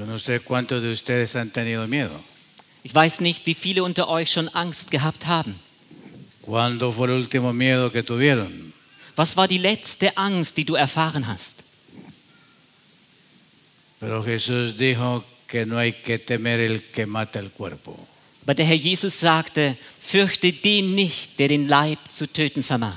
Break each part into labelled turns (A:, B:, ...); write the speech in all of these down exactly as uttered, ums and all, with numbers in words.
A: Yo no sé cuántos de ustedes han tenido miedo.
B: Ich weiß nicht, wie viele unter euch schon Angst gehabt haben.
A: ¿Cuándo fue el último miedo que tuvieron?
B: Was war die letzte Angst, die du erfahren hast?
A: Pero Jesús dijo que no hay que temer el que mata el cuerpo.
B: Aber der Herr Jesus sagte, fürchte den nicht, der den Leib zu töten vermag.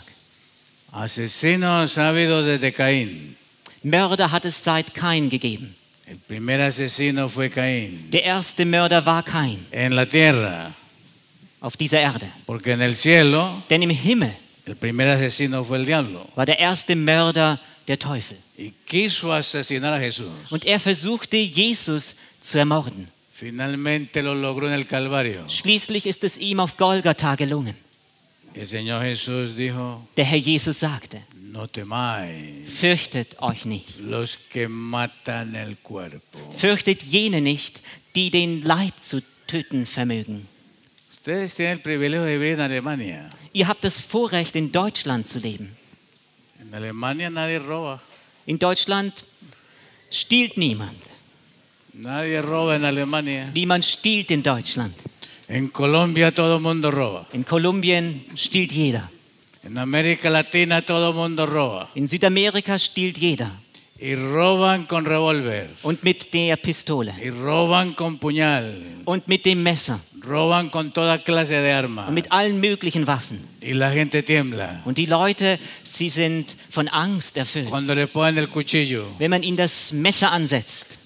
A: Asesinos ha habido desde Caín.
B: Mörder hat es seit Kain gegeben.
A: El primer asesino fue Caín.
B: Der erste Mörder war Kain
A: En la tierra,
B: auf dieser Erde.
A: porque en el cielo
B: Denn im Himmel
A: el primer asesino fue el diablo.
B: war der erste Mörder der Teufel.
A: Y quiso asesinar a Jesús.
B: Und er versuchte, Jesus zu ermorden.
A: Finalmente lo logró en el Calvario.
B: Schließlich ist es ihm auf Golgatha gelungen.
A: El Señor Jesús dijo,
B: Der Herr Jesus sagte,
A: no temáis
B: fürchtet euch nicht.
A: los que matan el cuerpo.
B: Fürchtet jene nicht, die den Leib zu töten vermögen.
A: Ustedes tienen el privilegio de vivir en Alemania.
B: Ihr habt das Vorrecht, in Deutschland zu leben.
A: En Alemania nadie roba.
B: In Deutschland stiehlt niemand.
A: Nadie roba en Alemania.
B: Niemand stiehlt in Deutschland.
A: En Colombia todo el mundo roba.
B: In Kolumbien stiehlt jeder.
A: En América Latina todo el mundo roba.
B: In Südamerika stiehlt jeder.
A: Y roban con revólver.
B: Und mit der Pistole.
A: Y roban con puñal.
B: Und mit dem Messer.
A: Roban con toda clase de armas.
B: Und mit allen möglichen Waffen.
A: Y la gente tiembla
B: Und die Leute, sie sind von Angst erfüllt.
A: cuando le ponen el cuchillo.
B: Wenn man ihnen das Messer ansetzt.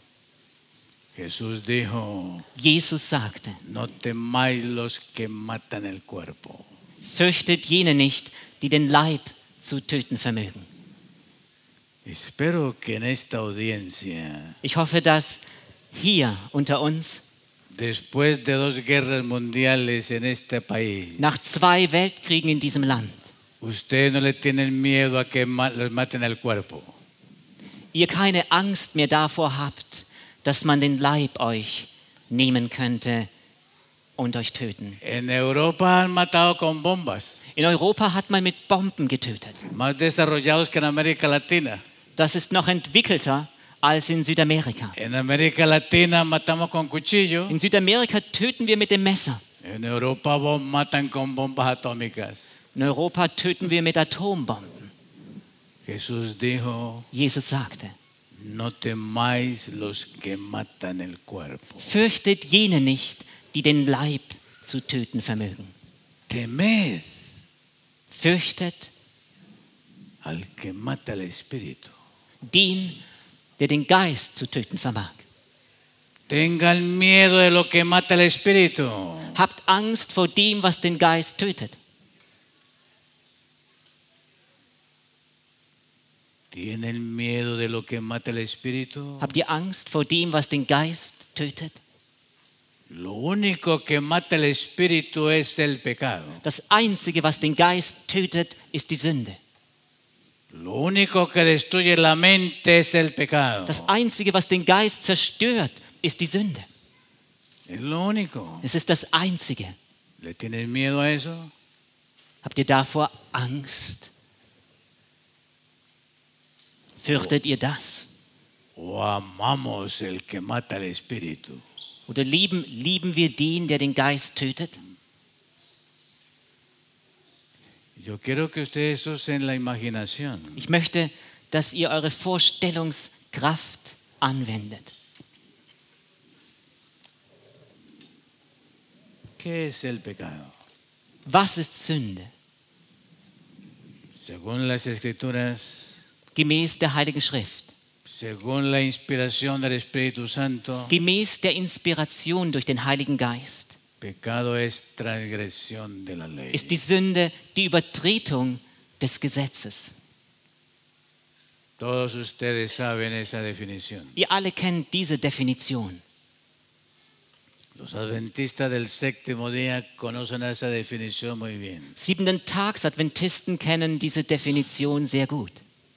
A: Jesús dijo,
B: Jesus sagte,
A: no temáis los que matan el cuerpo.
B: fürchtet jene nicht, die den Leib zu töten vermögen.
A: Espero que en esta audiencia,
B: Ich hoffe, dass hier unter uns,
A: después de dos guerras mundiales en este país,
B: nach zwei Weltkriegen in diesem Land,
A: ustedes no le tienen miedo a que ma- les maten el cuerpo.
B: ihr keine Angst mehr davor habt, dass man den Leib euch nehmen könnte und euch töten.
A: En Europa han matado con bombas,
B: In Europa hat man mit Bomben getötet.
A: más desarrollados que en América Latina.
B: Das ist noch entwickelter als in Südamerika.
A: En América Latina matamos con cuchillo,
B: In Südamerika töten wir mit dem Messer.
A: en Europa bom- matan con bombas atómicas.
B: In Europa töten wir mit Atombomben.
A: Jesús dijo,
B: Jesus sagte,
A: no temáis los que matan el cuerpo.
B: fürchtet jene nicht, die den Leib zu töten vermögen.
A: Temed
B: Fürchtet
A: al que mata el espíritu.
B: den, der den Geist zu töten vermag.
A: Tengan miedo de lo que mata el espíritu.
B: Habt Angst vor dem, was den Geist tötet.
A: ¿Tienen miedo de lo que mata el espíritu?
B: Habt ihr Angst vor dem, was den Geist tötet?
A: Lo único que mata el espíritu es el pecado.
B: Das Einzige, was den Geist tötet, ist die Sünde.
A: Lo único que destruye la mente es el pecado.
B: Das Einzige, was den Geist zerstört, ist die Sünde.
A: Es lo único.
B: Es ist das Einzige.
A: ¿Le tienes miedo a eso?
B: Habt ihr davor Angst? Fürchtet ihr das?
A: ¿O amamos el que mata el espíritu?
B: Oder lieben, lieben wir den, der den Geist tötet?
A: Yo quiero que ustedes usen la imaginación.
B: Ich möchte, dass ihr eure Vorstellungskraft anwendet.
A: ¿Qué es el pecado?
B: Was ist Sünde?
A: Según las escrituras,
B: Gemäß der Heiligen Schrift,
A: según la inspiración del Espíritu Santo,
B: gemäß der Inspiration durch den Heiligen Geist,
A: pecado es transgresión de la ley.
B: ist die Sünde die Übertretung des Gesetzes.
A: Todos ustedes saben esa definición.
B: Ihr alle kennt diese Definition.
A: Los adventistas del séptimo día conocen esa definición muy bien.
B: Siebenten Tags Adventisten kennen diese Definition sehr gut.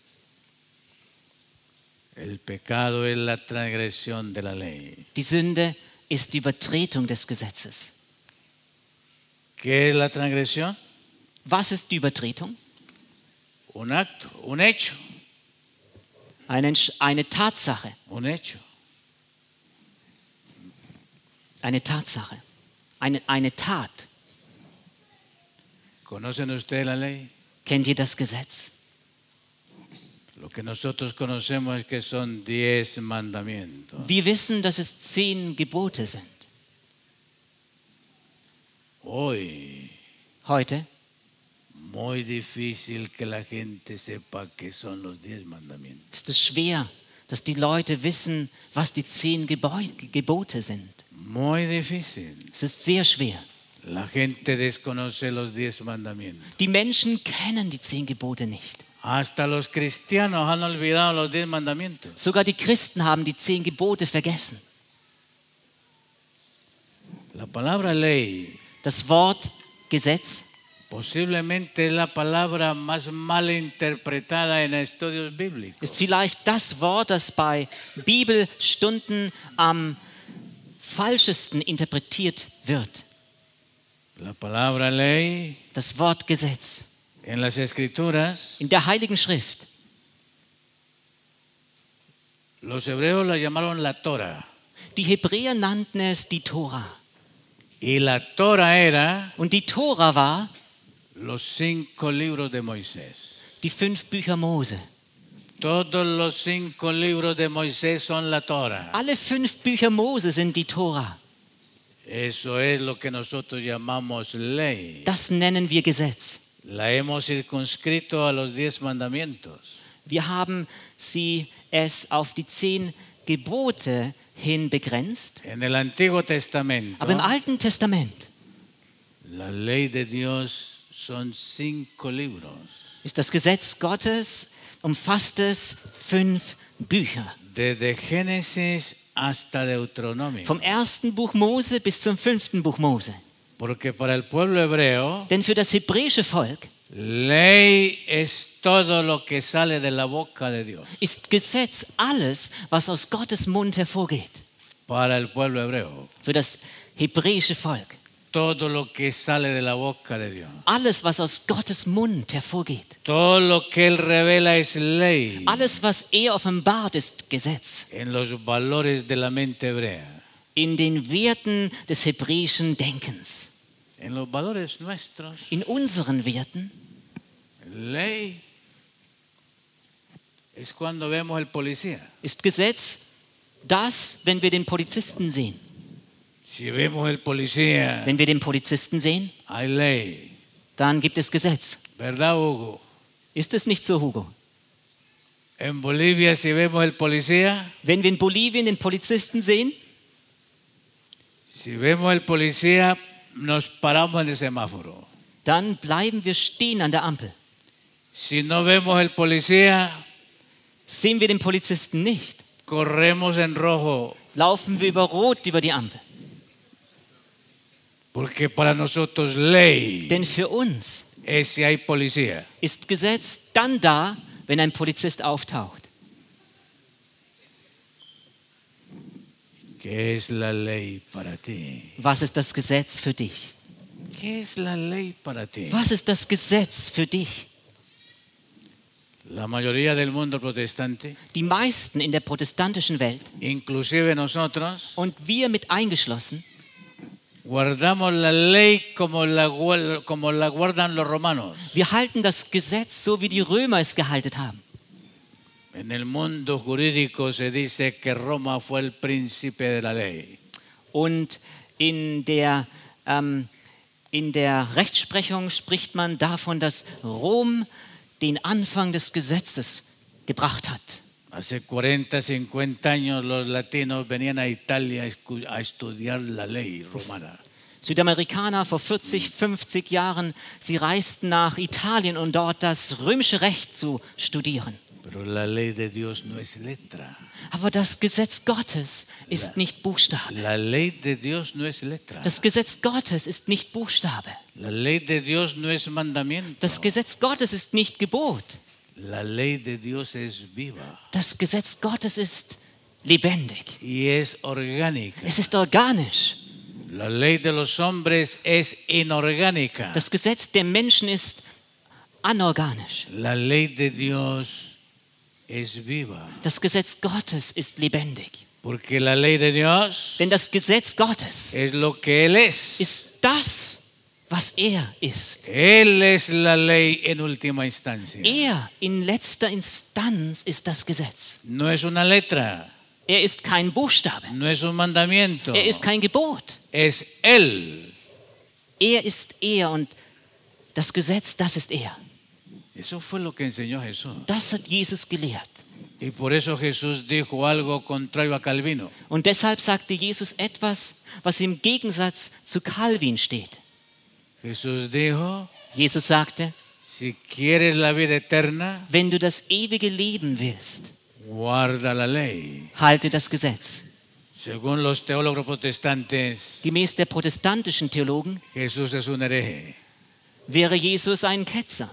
A: El pecado es la transgresión de la ley.
B: Die Sünde ist die Übertretung des Gesetzes.
A: ¿Qué es la transgresión?
B: Was ist die Übertretung?
A: Un acto, un hecho,
B: Eine, Entsch- eine Tatsache,
A: un hecho.
B: Eine Tatsache, eine, eine Tat.
A: ¿Conocen ustedes la ley?
B: Kennt ihr das Gesetz?
A: Lo que nosotros conocemos es que son diez mandamientos.
B: Wir wissen, dass es zehn Gebote sind.
A: Hoy,
B: Heute
A: muy difícil que la gente sepa qué son los diez mandamientos.
B: ist es schwer, dass die Leute wissen, was die zehn Geboi- Gebote sind.
A: Muy difícil.
B: Es ist sehr schwer.
A: La gente desconoce los diez mandamientos.
B: Die Menschen kennen die zehn Gebote nicht.
A: Hasta los cristianos han olvidado los diez mandamientos.
B: Sogar die Christen haben die zehn Gebote vergessen.
A: La palabra ley
B: Das Wort Gesetz
A: posiblemente es la palabra más mal interpretada en estudios bíblicos.
B: ist vielleicht das Wort, das bei Bibelstunden am falschesten interpretiert wird.
A: La palabra ley
B: Das Wort Gesetz.
A: en las escrituras,
B: In der Heiligen Schrift,
A: los hebreos la llamaron la Torah.
B: die Hebräer nannten es die Tora.
A: Y la Torah era
B: Und die Tora war
A: los cinco libros de Moisés.
B: die fünf Bücher Mose.
A: Todos los cinco libros de Moisés son la Torah.
B: Alle fünf Bücher Mose sind die Tora.
A: Eso es lo que nosotros llamamos ley.
B: Das nennen wir Gesetz.
A: La hemos circunscrito a los diez mandamientos.
B: Wir haben sie es auf die zehn Gebote hin begrenzt.
A: En el Antiguo Testamento,
B: Aber im Alten Testament
A: la ley de Dios son cinco libros.
B: ist das Gesetz Gottes, umfasst es fünf Bücher.
A: Desde Génesis hasta Deuteronomio.
B: Vom ersten Buch Mose bis zum fünften Buch Mose.
A: Porque para el pueblo hebreo,
B: Denn für das hebräische Volk
A: ley es todo lo que sale de la boca de Dios.
B: ist Gesetz alles, was aus Gottes Mund hervorgeht.
A: Para el pueblo hebreo,
B: Für das hebräische Volk.
A: todo lo que sale de la boca de Dios.
B: Alles, was aus Gottes Mund hervorgeht.
A: Todo lo que Él revela es ley
B: Alles, was er offenbart, ist Gesetz.
A: en los valores de la mente hebrea.
B: In den Werten des hebräischen Denkens.
A: En los valores nuestros,
B: In unseren Werten
A: ley es cuando vemos el policía.
B: ist Gesetz das, wenn wir den Polizisten sehen.
A: Si vemos el policía,
B: Wenn wir den Polizisten sehen,
A: hay ley.
B: dann gibt es Gesetz.
A: ¿Verdad, Hugo?
B: Ist es nicht so, Hugo?
A: En Bolivia, si vemos el policía,
B: Wenn wir in Bolivien den Polizisten sehen,
A: si vemos el policía, nos paramos en el semáforo.
B: dann bleiben wir stehen an der Ampel.
A: Si no vemos el policía,
B: Sehen wir den Polizisten nicht,
A: corremos en rojo,
B: laufen wir über Rot über die Ampel.
A: porque para nosotros ley
B: Denn für uns
A: es si hay policía.
B: ist Gesetz dann da, wenn ein Polizist auftaucht.
A: ¿Qué es la ley para ti?
B: Was ist das Gesetz für dich?
A: ¿Qué es la ley para ti?
B: Was ist das Gesetz für dich?
A: La mayoría del mundo protestante,
B: Die meisten in der protestantischen Welt
A: inclusive nosotros,
B: und wir mit eingeschlossen,
A: guardamos la ley como la, gual- como la guardan los romanos.
B: wir halten das Gesetz so, wie die Römer es gehalten haben.
A: En el mundo jurídico se dice que Roma fue el príncipe de la ley.
B: Und in der, ähm, in der Rechtsprechung spricht man davon, dass Rom den Anfang des Gesetzes gebracht hat.
A: Hace cuarenta, cincuenta años los latinos venían a Italia a escu- a estudiar la ley romana.
B: Südamerikaner vor vierzig, fünfzig Jahren, sie reisten nach Italien, um dort das römische Recht zu studieren.
A: Pero la ley de Dios no es letra.
B: Aber das Gesetz Gottes ist nicht Buchstabe.
A: La ley de Dios no es letra.
B: Das Gesetz Gottes ist nicht Buchstabe.
A: La ley de Dios no es mandamiento.
B: Das Gesetz Gottes ist nicht Gebot.
A: La ley de Dios es viva
B: Das Gesetz Gottes ist lebendig.
A: y es orgánica.
B: Es ist organisch.
A: La ley de los hombres es inorgánica.
B: Das Gesetz der Menschen ist anorganisch.
A: La ley de Dios es viva
B: Das Gesetz Gottes ist lebendig.
A: Porque la ley de Dios
B: Denn das Gesetz Gottes
A: es lo que Él es.
B: ist das, was er ist.
A: Él es la ley en última instancia.
B: Er in letzter Instanz ist das Gesetz.
A: No es una letra,
B: Er ist kein Buchstabe.
A: no es un mandamiento,
B: Er ist kein Gebot.
A: es Él.
B: Er ist er und das Gesetz, das ist er.
A: Eso fue lo que enseñó Jesús.
B: Das hat Jesus gelehrt.
A: Y por eso Jesús dijo algo contrario a Calvino.
B: Und deshalb sagte Jesus etwas, was im Gegensatz zu Calvin steht.
A: Jesús dijo,
B: Jesus sagte,
A: si quieres la vida eterna,
B: wenn du das ewige Leben willst,
A: guarda la ley.
B: halte das Gesetz.
A: Según los teólogos protestantes,
B: Gemäß der protestantischen Theologen
A: Jesús es un hereje.
B: wäre Jesus ein Ketzer.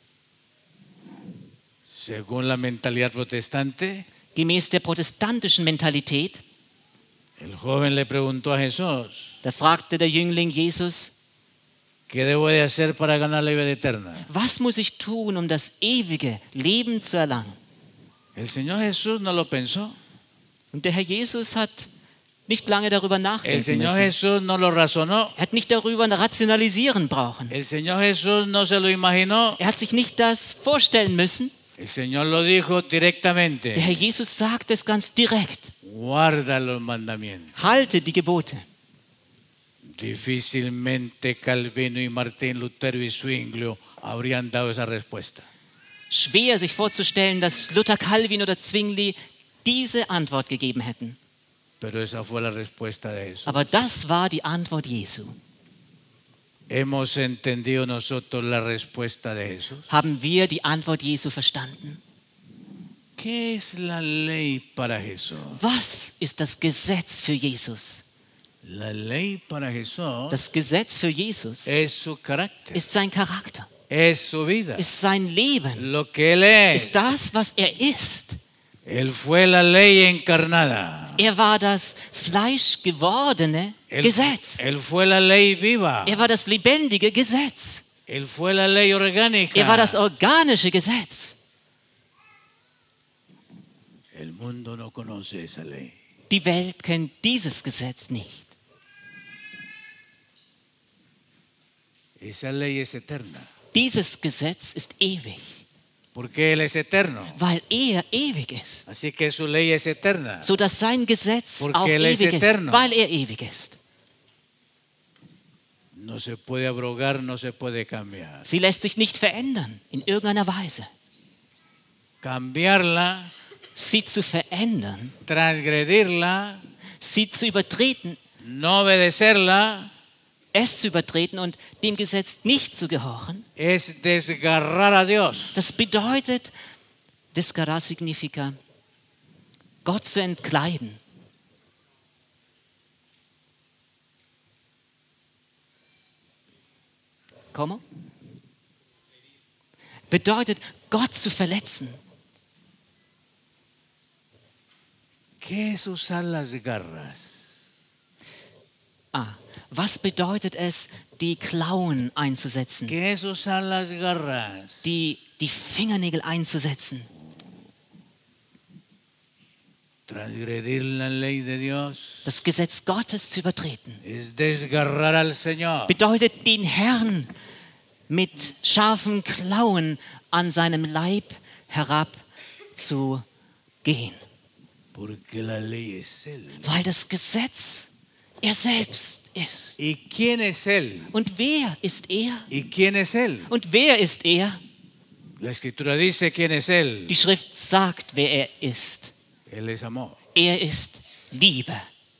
A: Según la mentalidad protestante,
B: Gemäß der protestantischen Mentalität,
A: el joven le preguntó a Jesús,
B: da fragte der Jüngling Jesus,
A: ¿qué debo de hacer para ganar la vida eterna?
B: was muss ich tun, um das ewige Leben zu erlangen?
A: El Señor Jesús no lo pensó.
B: Und der Herr Jesus hat nicht lange darüber
A: El
B: nachdenken
A: Señor
B: müssen.
A: Jesús no lo razonó.
B: Er hat nicht darüber rationalisieren brauchen.
A: El Señor Jesús no se lo imaginó.
B: Er hat sich nicht das vorstellen müssen.
A: El Señor lo dijo
B: Der Herr
A: directamente.
B: Jesus sagt es ganz direkt.
A: Guarda los mandamientos.
B: Halte die Gebote.
A: Difícilmente Calvino y Martín Lutero y Zwinglio habrían dado esa respuesta.
B: Schwer sich vorzustellen, dass Luther, Calvin oder Zwingli diese Antwort gegeben hätten.
A: Pero esa fue la respuesta de Jesús.
B: Aber das war die Antwort Jesu.
A: ¿Hemos entendido nosotros la respuesta de Jesús?
B: Haben wir die Antwort Jesu verstanden?
A: ¿Qué es la ley para Jesús?
B: Was ist das Gesetz für Jesus?
A: La ley para Jesús
B: Das Gesetz für Jesus
A: es su carácter,
B: ist sein Charakter,
A: es su vida,
B: ist sein Leben,
A: lo que Él es.
B: ist das, was er ist.
A: Él fue la ley encarnada.
B: Er war das fleischgewordene
A: Él,
B: Gesetz.
A: él fue la ley viva.
B: Er war das lebendige Gesetz.
A: Él fue la ley orgánica.
B: Er war das organische Gesetz.
A: El mundo no conoce esa ley.
B: Die Welt kennt dieses Gesetz nicht.
A: Esa ley es eterna.
B: Dieses Gesetz ist ewig,
A: Porque Él es eterno.
B: weil er ewig ist,
A: Así que su ley es eterna.
B: sodass sein Gesetz
A: Porque
B: auch
A: él es
B: ewig ist,
A: eterno.
B: weil er ewig ist.
A: No se puede abrogar, no se puede cambiar.
B: Sie lässt sich nicht verändern, in irgendeiner Weise.
A: Cambiarla,
B: Sie zu verändern,
A: transgredirla,
B: sie zu übertreten,
A: no obedecerla,
B: es zu übertreten und dem Gesetz nicht zu gehorchen,
A: es desgarrar a Dios.
B: das bedeutet, descargar significa, Gott zu entkleiden. ¿Cómo? Bedeutet, Gott zu verletzen.
A: ¿Qué es usar las garras?
B: Ah, was bedeutet es, die Klauen einzusetzen,
A: ¿Qué es usar las garras?
B: die, die Fingernägel einzusetzen?
A: Transgredir la ley de Dios
B: Das Gesetz Gottes zu übertreten.
A: es desgarrar al Señor.
B: Bedeutet, den Herrn mit scharfen Klauen an seinem Leib herab zu gehen.
A: Porque la ley es Él.
B: Weil das Gesetz er selbst ist.
A: ¿Y quién es Él?
B: Und wer ist er?
A: ¿Y quién es Él?
B: Und wer ist er?
A: La Escritura dice quién es Él.
B: Die Schrift sagt, wer er ist.
A: Él es amor.
B: Er ist Liebe.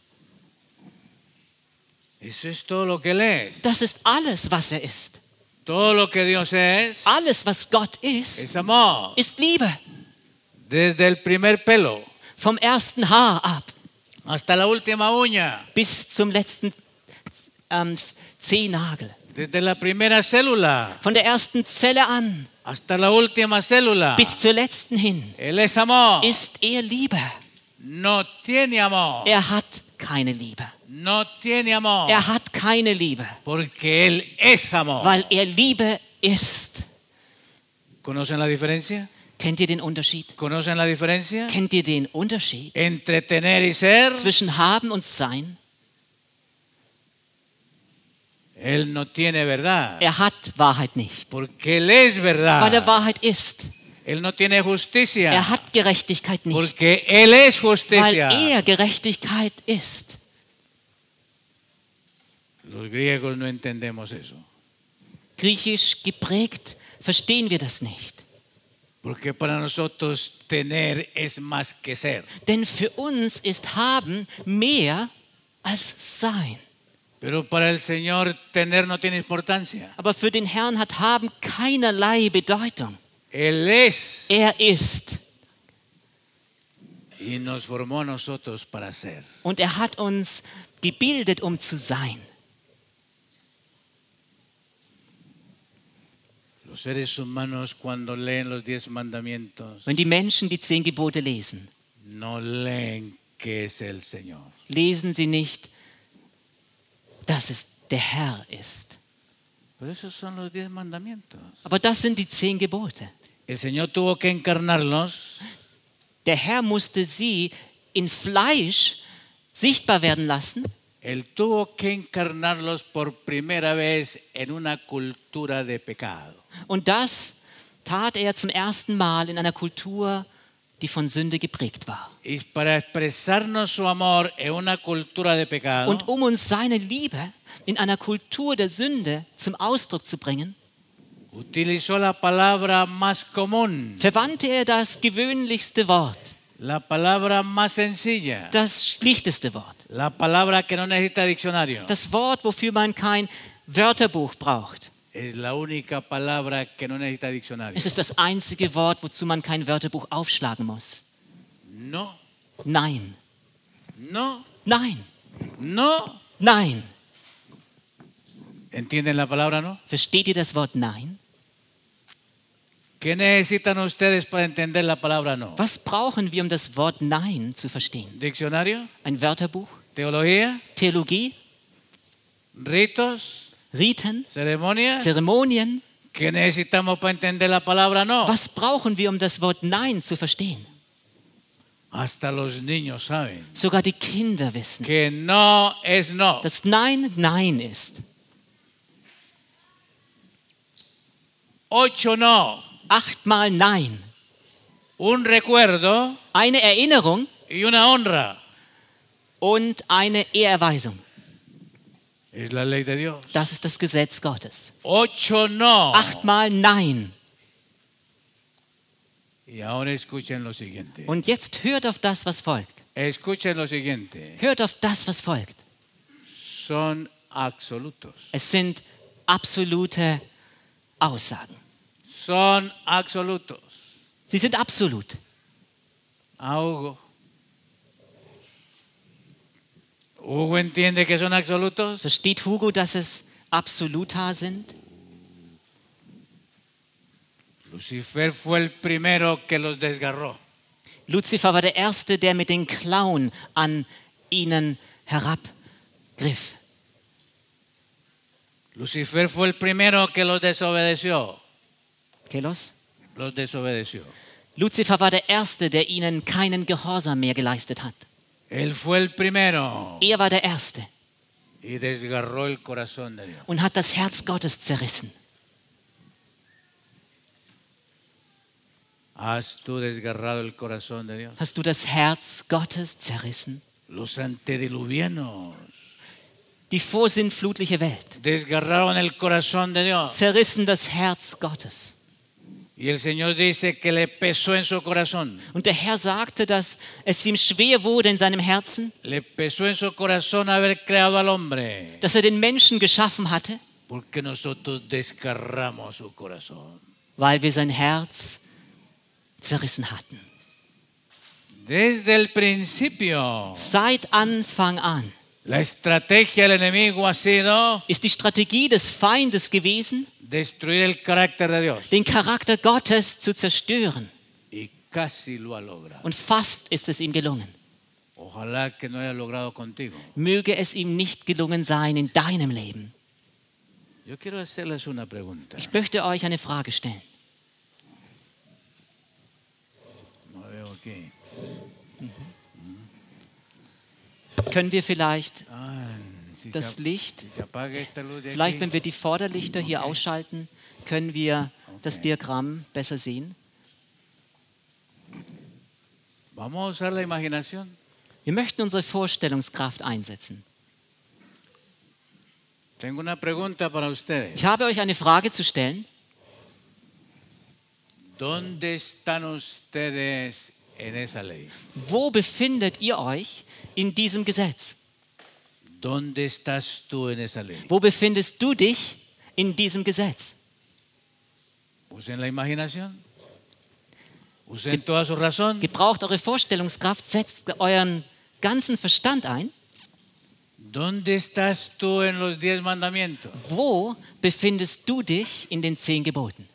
A: Eso es todo lo que Él es.
B: Das ist alles, was er ist.
A: Todo lo que Dios es,
B: Alles, was Gott ist,
A: es amor.
B: ist Liebe.
A: Desde el primer pelo
B: Vom ersten Haar ab
A: hasta la última uña.
B: bis zum letzten ähm, Zehennagel.
A: Desde la primera célula
B: Von der ersten Zelle an
A: hasta la última célula.
B: bis zur letzten hin
A: Él es amor.
B: ist er Liebe.
A: No tiene amor.
B: Er hat keine Liebe.
A: No tiene amor.
B: Er hat keine Liebe,
A: Porque Él es amor.
B: weil er Liebe ist.
A: ¿Conocen la diferencia?
B: Kennt ihr den Unterschied?
A: ¿Conocen la diferencia
B: Kennt ihr den Unterschied
A: entre tener y ser?
B: zwischen haben und sein?
A: Él no tiene verdad,
B: Er hat Wahrheit nicht,
A: porque Él es
B: weil er
A: verdad.
B: Wahrheit ist.
A: Él no tiene
B: Er
A: justicia,
B: hat Gerechtigkeit nicht,
A: porque Él es
B: weil
A: justicia.
B: er Gerechtigkeit ist.
A: Los griegos no entendemos eso,
B: Griechisch geprägt verstehen wir das nicht.
A: porque para nosotros tener es más que ser.
B: Denn für uns ist haben mehr als sein.
A: Pero para el Señor tener no tiene importancia.
B: Aber für den Herrn hat haben keinerlei Bedeutung.
A: Él es
B: Er ist.
A: y nos formó a nosotros para ser.
B: Und er hat uns gebildet, um zu sein.
A: Los seres humanos cuando leen los diez mandamientos
B: Wenn die Menschen die zehn Gebote lesen,
A: no leen que es el Señor.
B: lesen sie nicht, dass es der Herr ist.
A: Pero esos son los diez mandamientos.
B: Aber das sind die zehn Gebote.
A: El Señor tuvo que encarnarlos
B: Der Herr musste sie in Fleisch sichtbar werden lassen.
A: Él tuvo que encarnarlos por primera vez en una cultura de pecado.
B: Und das tat er zum ersten Mal in einer Kultur, die von Sünde geprägt war.
A: Y para expresarnos su amor en una cultura de pecado,
B: Und um uns seine Liebe in einer Kultur der Sünde zum Ausdruck zu bringen,
A: utilizó la palabra más común,
B: verwandte er das gewöhnlichste Wort,
A: la palabra más sencilla,
B: das schlichteste Wort,
A: la palabra que no necesita diccionario.
B: das Wort, wofür man kein Wörterbuch braucht.
A: Es la única palabra que no necesita diccionario.
B: Es ist das einzige Wort, wozu man kein Wörterbuch aufschlagen muss.
A: No,
B: Nein,
A: no,
B: nein,
A: no.
B: nein.
A: ¿Entienden la palabra no?
B: Versteht ihr das Wort Nein?
A: ¿Qué necesitan ustedes para entender la palabra no?
B: Was brauchen wir, um das Wort Nein zu verstehen?
A: ¿Diccionario?
B: Ein Wörterbuch?
A: ¿Teología?
B: Theologie?
A: ¿Ritos?
B: Riten?
A: ¿Ceremonias?
B: Zeremonien?
A: ¿Qué necesitamos para entender la palabra no?
B: Was brauchen wir, um das Wort Nein zu verstehen?
A: Hasta los niños saben
B: Sogar die Kinder wissen,
A: que no es no.
B: dass Nein Nein ist.
A: Ocho no.
B: Achtmal Nein.
A: Un recuerdo
B: Eine Erinnerung
A: y una honra.
B: und eine Ehrerweisung.
A: Es la ley de Dios.
B: Das ist das Gesetz Gottes.
A: Ocho no.
B: Achtmal Nein.
A: Y ahora escuchen lo siguiente.
B: Und jetzt hört auf das, was folgt.
A: Escuchen lo siguiente.
B: Hört auf das, was folgt.
A: Son absolutos.
B: Es sind absolute Aussagen.
A: Son absolutos.
B: Sie sind absolut.
A: A Hugo. Hugo entiende que son absolutos.
B: Versteht Hugo, dass es Absoluta sind?
A: Lucifer fue el primero que los desgarró.
B: Luzifer war der Erste, der mit den Klauen an ihnen herabgriff.
A: Lucifer fue el primero que los desobedeció.
B: Kelos?
A: Los desobedeció.
B: Luzifer war der Erste, der ihnen keinen Gehorsam mehr geleistet hat.
A: Él fue el primero
B: Er war der Erste
A: y desgarró el corazón de Dios.
B: und hat das Herz Gottes zerrissen.
A: ¿Has tú desgarrado el corazón de Dios?
B: Hast du das Herz Gottes zerrissen?
A: Los antediluvianos
B: Die vorsintflutliche Welt
A: desgarraron el corazón de Dios.
B: zerrissen das Herz Gottes.
A: Y el Señor dice que le pesó en su corazón.
B: Und der Herr sagte, dass es ihm schwer wurde in seinem Herzen,
A: Le pesó en su corazón haber creado al hombre.
B: dass er den Menschen geschaffen hatte,
A: Porque nosotros desgarramos su corazón.
B: weil wir sein Herz zerrissen hatten.
A: Desde el principio,
B: Seit Anfang an
A: la estrategia del enemigo ha sido
B: ist die Strategie des Feindes gewesen,
A: destruir el carácter de Dios.
B: den Charakter Gottes zu zerstören.
A: Y casi lo ha logrado.
B: Und fast ist es ihm gelungen.
A: Ojalá que no haya logrado contigo.
B: Möge es ihm nicht gelungen sein in deinem Leben.
A: Yo quiero hacerles una pregunta.
B: Ich möchte euch eine Frage stellen.
A: ¿Qué?
B: Können wir vielleicht
A: Ah, si,
B: das
A: se,
B: Licht,
A: si se apaga esta luz de
B: vielleicht
A: aquí.
B: wenn wir die Vorderlichter hier
A: Okay.
B: ausschalten, können wir das
A: Okay.
B: Diagramm besser sehen?
A: Vamos a usar la imaginación.
B: Wir möchten unsere Vorstellungskraft einsetzen.
A: Tengo una pregunta para ustedes.
B: Ich habe euch eine Frage zu stellen.
A: ¿Dónde están ustedes en esa ley?
B: Wo befindet ihr euch in diesem Gesetz?
A: ¿Dónde estás tú en esa ley?
B: Wo befindest du dich in diesem Gesetz?
A: Usen la imaginación. Usen toda su razón.
B: Gebraucht eure Vorstellungskraft, setzt euren ganzen Verstand ein.
A: ¿Dónde estás tú en los diez mandamientos?
B: Wo befindest du dich in den zehn Geboten?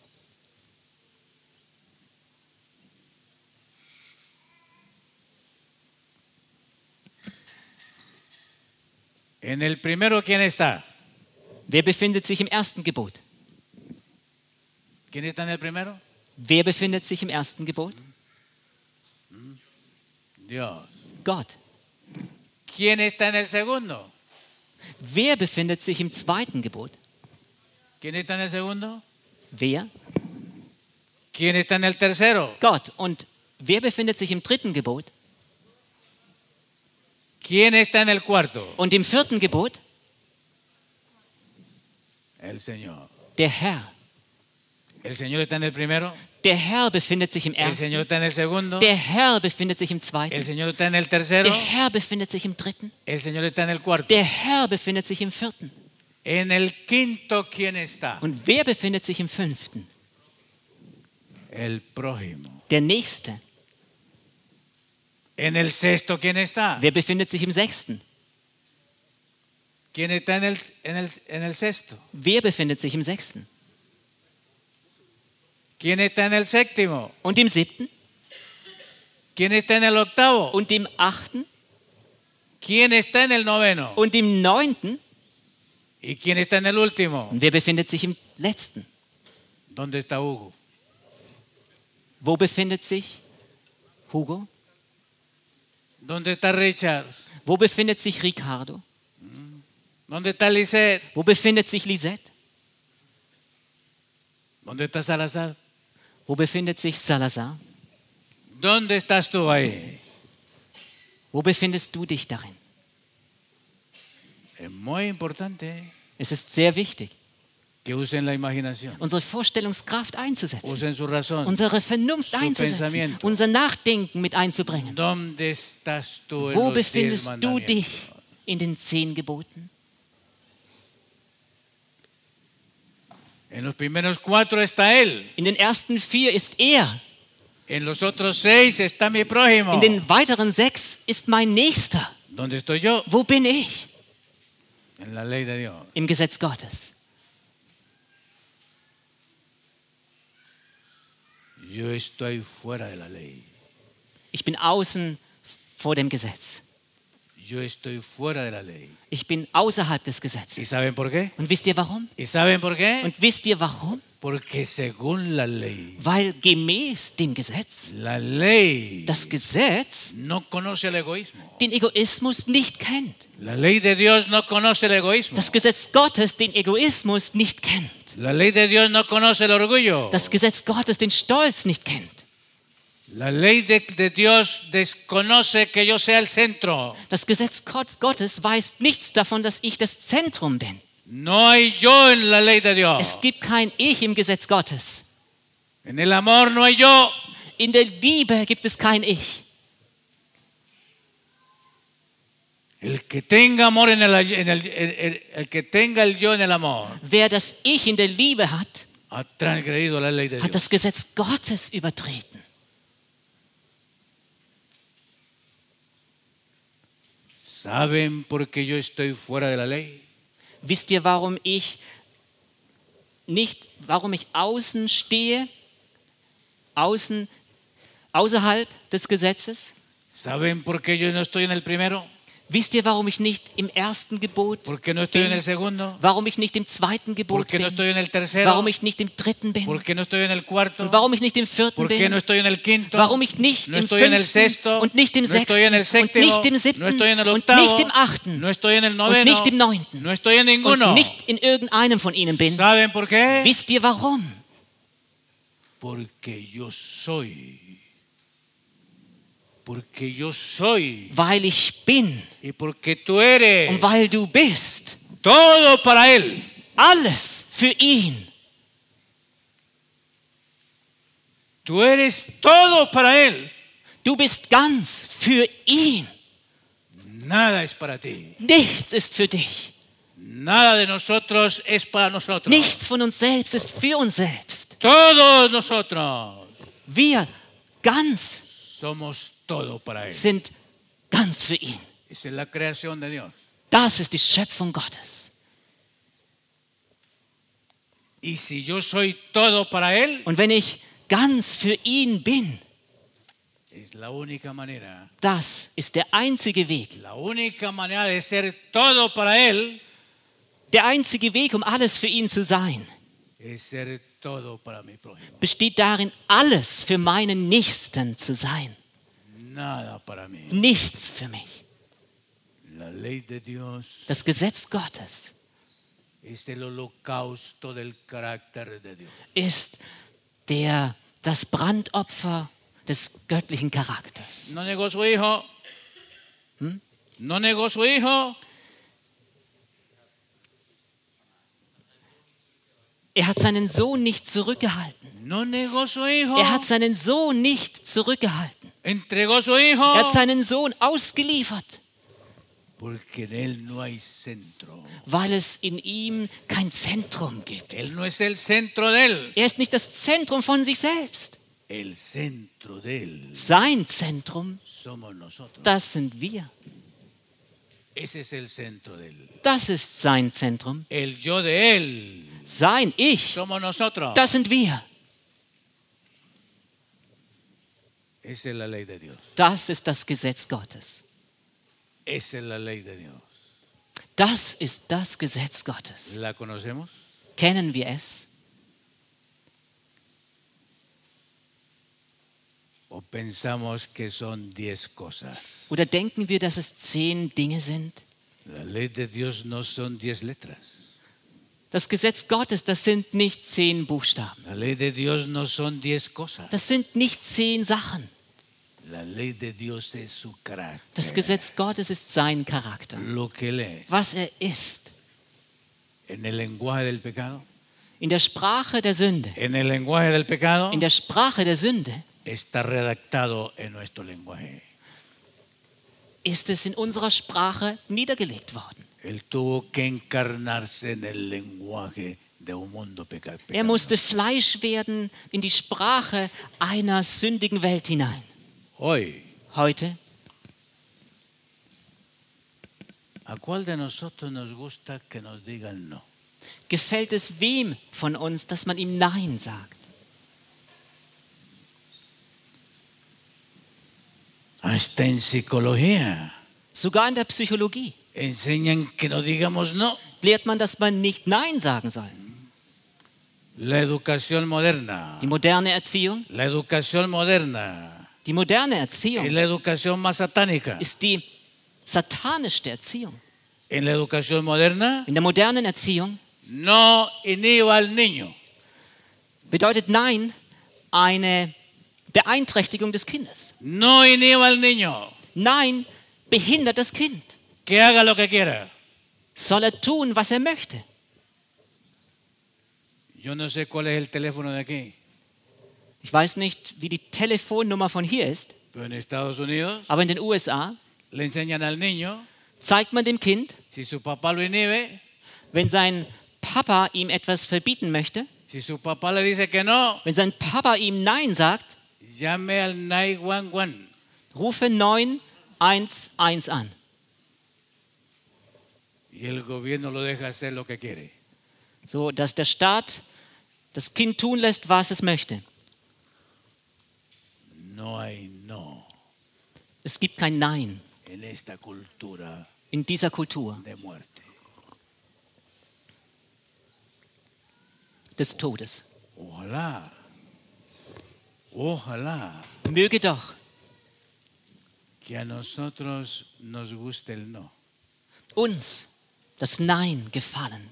A: En el primero, ¿quién está?
B: Wer befindet sich im ersten Gebot?
A: ¿Quién está en el primero?
B: Wer befindet sich im ersten Gebot?
A: Dios.
B: Gott.
A: ¿Quién está en el segundo?
B: Wer befindet sich im zweiten Gebot?
A: ¿Quién está en el segundo?
B: Wer?
A: ¿Quién está en el tercero?
B: Gott. Und wer befindet sich im dritten Gebot?
A: ¿Quién está en el cuarto?
B: Und im vierten Gebot?
A: El Señor.
B: Der Herr.
A: El Señor está en el primero.
B: Der Herr befindet sich im
A: El Señor
B: ersten.
A: está en el segundo.
B: Der Herr befindet sich im
A: El
B: zweiten.
A: Señor está en el tercero.
B: Der Herr befindet sich im dritten.
A: El Señor está en el cuarto.
B: Der Herr befindet sich im vierten.
A: En el quinto, ¿quién está?
B: Und wer befindet sich im fünften?
A: El prójimo.
B: Der Nächste.
A: En el sexto, ¿quién está?
B: Wer befindet sich im sechsten?
A: ¿Quién está en el, en el, en el sexto?
B: Wer befindet sich im sechsten?
A: ¿Quién está en el séptimo?
B: Und im siebten?
A: ¿Quién está en el octavo?
B: Und im achten?
A: ¿Quién está en el noveno?
B: Und im neunten?
A: ¿Y quién está en el último?
B: Und wer befindet sich im letzten?
A: ¿Dónde está Hugo?
B: Wo befindet sich Hugo?
A: ¿Dónde está Richard?
B: Wo befindet sich Ricardo?
A: ¿Dónde está Lisette?
B: Wo befindet sich Lisette?
A: ¿Dónde está Salazar?
B: Wo befindet sich Salazar?
A: ¿Dónde estás tú ahí?
B: Wo befindest du dich darin?
A: Es muy importante
B: Es ist sehr wichtig,
A: que usen la imaginación,
B: unsere Vorstellungskraft einzusetzen,
A: usen su razón.
B: unsere Vernunft
A: Su
B: einzusetzen,
A: pensamiento.
B: unser Nachdenken mit einzubringen.
A: ¿Dónde estás tú en
B: Wo
A: los diez
B: befindest du
A: mandamientos?
B: dich in den zehn Geboten?
A: En los primeros cuatro está Él.
B: In den ersten vier ist er.
A: En los otros seis está mi prójimo.
B: In den weiteren sechs ist mein Nächster.
A: ¿Dónde estoy yo?
B: Wo bin ich?
A: En la ley de Dios.
B: Im Gesetz Gottes.
A: Yo estoy fuera de la ley.
B: Ich bin außen vor dem Gesetz.
A: Yo estoy fuera de la ley.
B: Ich bin außerhalb des
A: ¿Y
B: Gesetzes.
A: saben por qué?
B: Und wisst ihr warum?
A: ¿Y saben por qué?
B: Und wisst ihr warum?
A: Porque según la ley,
B: Weil gemäß dem Gesetz
A: la ley
B: das Gesetz
A: no conoce el egoísmo.
B: den Egoismus nicht kennt.
A: La ley de Dios no conoce el egoísmo.
B: Das Gesetz Gottes den Egoismus nicht kennt.
A: La ley de Dios no conoce el orgullo.
B: Das Gesetz Gottes den Stolz nicht kennt.
A: La ley de, de Dios desconoce que yo sea el centro.
B: Das Gesetz Gott- Gottes weiß nichts davon, dass ich das Zentrum bin.
A: No hay yo en la ley de Dios.
B: Es gibt kein Ich im Gesetz Gottes.
A: En el amor no hay yo.
B: In der Liebe gibt es kein Ich.
A: El que tenga amor en el, en el, el- el- el que tenga el yo en el amor
B: Wer das Ich in der Liebe hat,
A: ha transgredido la ley de
B: hat
A: Dios.
B: das Gesetz Gottes übertreten.
A: ¿Saben por qué yo estoy fuera de la ley?
B: Wisst ihr, warum ich nicht, warum ich außen stehe, außen, außerhalb des Gesetzes?
A: ¿Saben por qué yo no estoy en el primero?
B: Wisst ihr, warum ich nicht im ersten Gebot
A: ¿Por qué no estoy en el
B: bin?
A: segundo?
B: Warum ich nicht im zweiten
A: ¿Por
B: Gebot
A: qué no
B: bin?
A: estoy en el tercero?
B: Warum ich nicht im dritten bin?
A: ¿Por qué no estoy en el cuarto?
B: Und warum ich nicht im vierten
A: ¿Por qué no
B: bin?
A: estoy en el quinto?
B: Warum ich nicht
A: No
B: im
A: estoy en el
B: fünften
A: sexto.
B: und nicht im
A: No estoy en el
B: sechsten und
A: séptimo.
B: nicht im
A: No
B: siebten
A: estoy en el
B: und
A: octavo.
B: nicht im achten
A: No estoy en el
B: und
A: noveno.
B: nicht im neunten
A: No estoy en
B: und
A: ninguno.
B: nicht in irgendeinem von ihnen bin?
A: ¿Saben por qué?
B: Wisst ihr warum?
A: Porque yo soy. Porque yo soy.
B: Weil ich bin
A: Y porque tú eres.
B: und weil du bist.
A: Todo para Él.
B: Alles für ihn.
A: Tú eres todo para Él.
B: Du bist ganz für ihn.
A: Nada es para ti.
B: Nichts ist für dich.
A: Nada de nosotros es para nosotros.
B: Nichts von uns selbst ist für uns selbst.
A: Todos nosotros
B: Wir ganz
A: somos todo para Él.
B: sind ganz für ihn.
A: Esa es la creación de Dios.
B: Das ist die Schöpfung Gottes.
A: Y si yo soy todo para Él,
B: Und wenn ich ganz für ihn bin,
A: es la única manera,
B: das ist der einzige Weg.
A: la única manera de ser todo para Él
B: Der einzige Weg, um alles für ihn zu sein,
A: es ser todo para mi prójimo.
B: besteht darin, alles für meinen Nächsten zu sein.
A: Nada para mí.
B: Nichts für mich.
A: La ley de Dios
B: Das Gesetz Gottes
A: es el holocausto del carácter de Dios.
B: ist der, das Brandopfer des göttlichen Charakters.
A: No negó su hijo. No negó su hijo.
B: Er hat seinen Sohn nicht zurückgehalten.
A: No negó su hijo.
B: Er hat seinen Sohn nicht zurückgehalten.
A: Entregó su hijo.
B: Er hat seinen Sohn ausgeliefert,
A: Porque en Él no hay centro.
B: weil es in ihm kein Zentrum gibt.
A: Él no es el centro de Él.
B: Er ist nicht das Zentrum von sich selbst.
A: El centro de Él
B: Sein Zentrum,
A: somos nosotros.
B: das sind wir.
A: Ese es el centro de Él.
B: Das ist sein Zentrum.
A: El yo de Él
B: Sein Ich,
A: somos nosotros.
B: das sind wir.
A: Esa es la ley de Dios.
B: Das ist das Gesetz Gottes.
A: Esa es la ley de Dios.
B: Das ist das Gesetz Gottes.
A: ¿La conocemos?
B: Kennen wir es?
A: ¿O pensamos que son diez cosas?
B: Oder denken wir, dass es zehn Dinge sind?
A: La ley de Dios no son diez letras.
B: Das Gesetz Gottes, das sind nicht zehn Buchstaben.
A: La ley de Dios no son diez cosas.
B: Das sind nicht zehn Sachen.
A: La ley de Dios es su carácter.
B: Das Gesetz Gottes ist sein Charakter.
A: Lo que Él es.
B: Was er ist.
A: En el lenguaje del pecado.
B: In der Sprache der Sünde.
A: En el lenguaje del pecado
B: In der Sprache der Sünde
A: está redactado en nuestro lenguaje.
B: ist es in unserer Sprache niedergelegt worden.
A: Él tuvo que encarnarse en el lenguaje de un mundo peca-
B: Er
A: pecador.
B: musste Fleisch werden in die Sprache einer sündigen Welt hinein.
A: Hoy,
B: Heute,
A: ¿a cuál de nosotros nos gusta que nos digan no?
B: gefällt es wem von uns, dass man ihm Nein sagt?
A: Hasta en psicología
B: Sogar in der Psychologie
A: enseñan que no digamos no.
B: lehrt man, dass man nicht Nein sagen soll.
A: La educación moderna,
B: Die moderne Erziehung,
A: la educación moderna
B: die moderne
A: es
B: Erziehung
A: la educación más satánica.
B: ist die satanischste Erziehung.
A: En la educación moderna,
B: In der modernen Erziehung
A: no inhiba al niño.
B: bedeutet Nein eine Beeinträchtigung des Kindes.
A: No inhiba al niño.
B: Nein behindert das Kind.
A: Que haga lo que quiera.
B: Soll er tun, was er möchte.
A: Yo no sé cuál es el teléfono de aquí,
B: Ich weiß nicht, wie die Telefonnummer von hier ist,
A: pero en Estados Unidos
B: aber in den U S A
A: le enseñan al niño,
B: zeigt man dem Kind,
A: si su papá lo inhibe,
B: wenn sein Papa ihm etwas verbieten möchte,
A: si su papá le dice que no,
B: wenn sein Papa ihm Nein sagt,
A: llame al nueve uno uno.
B: rufe neun eins eins an.
A: Y el gobierno lo deja hacer lo que quiere.
B: So dass der Staat das Kind tun lässt, was es möchte.
A: No hay no.
B: Es gibt kein Nein.
A: en esta cultura
B: in dieser Kultur
A: de muerte.
B: des Todes.
A: Ojalá, ojalá
B: Möge doch
A: que a nosotros nos guste el no.
B: uns das Nein gefallen.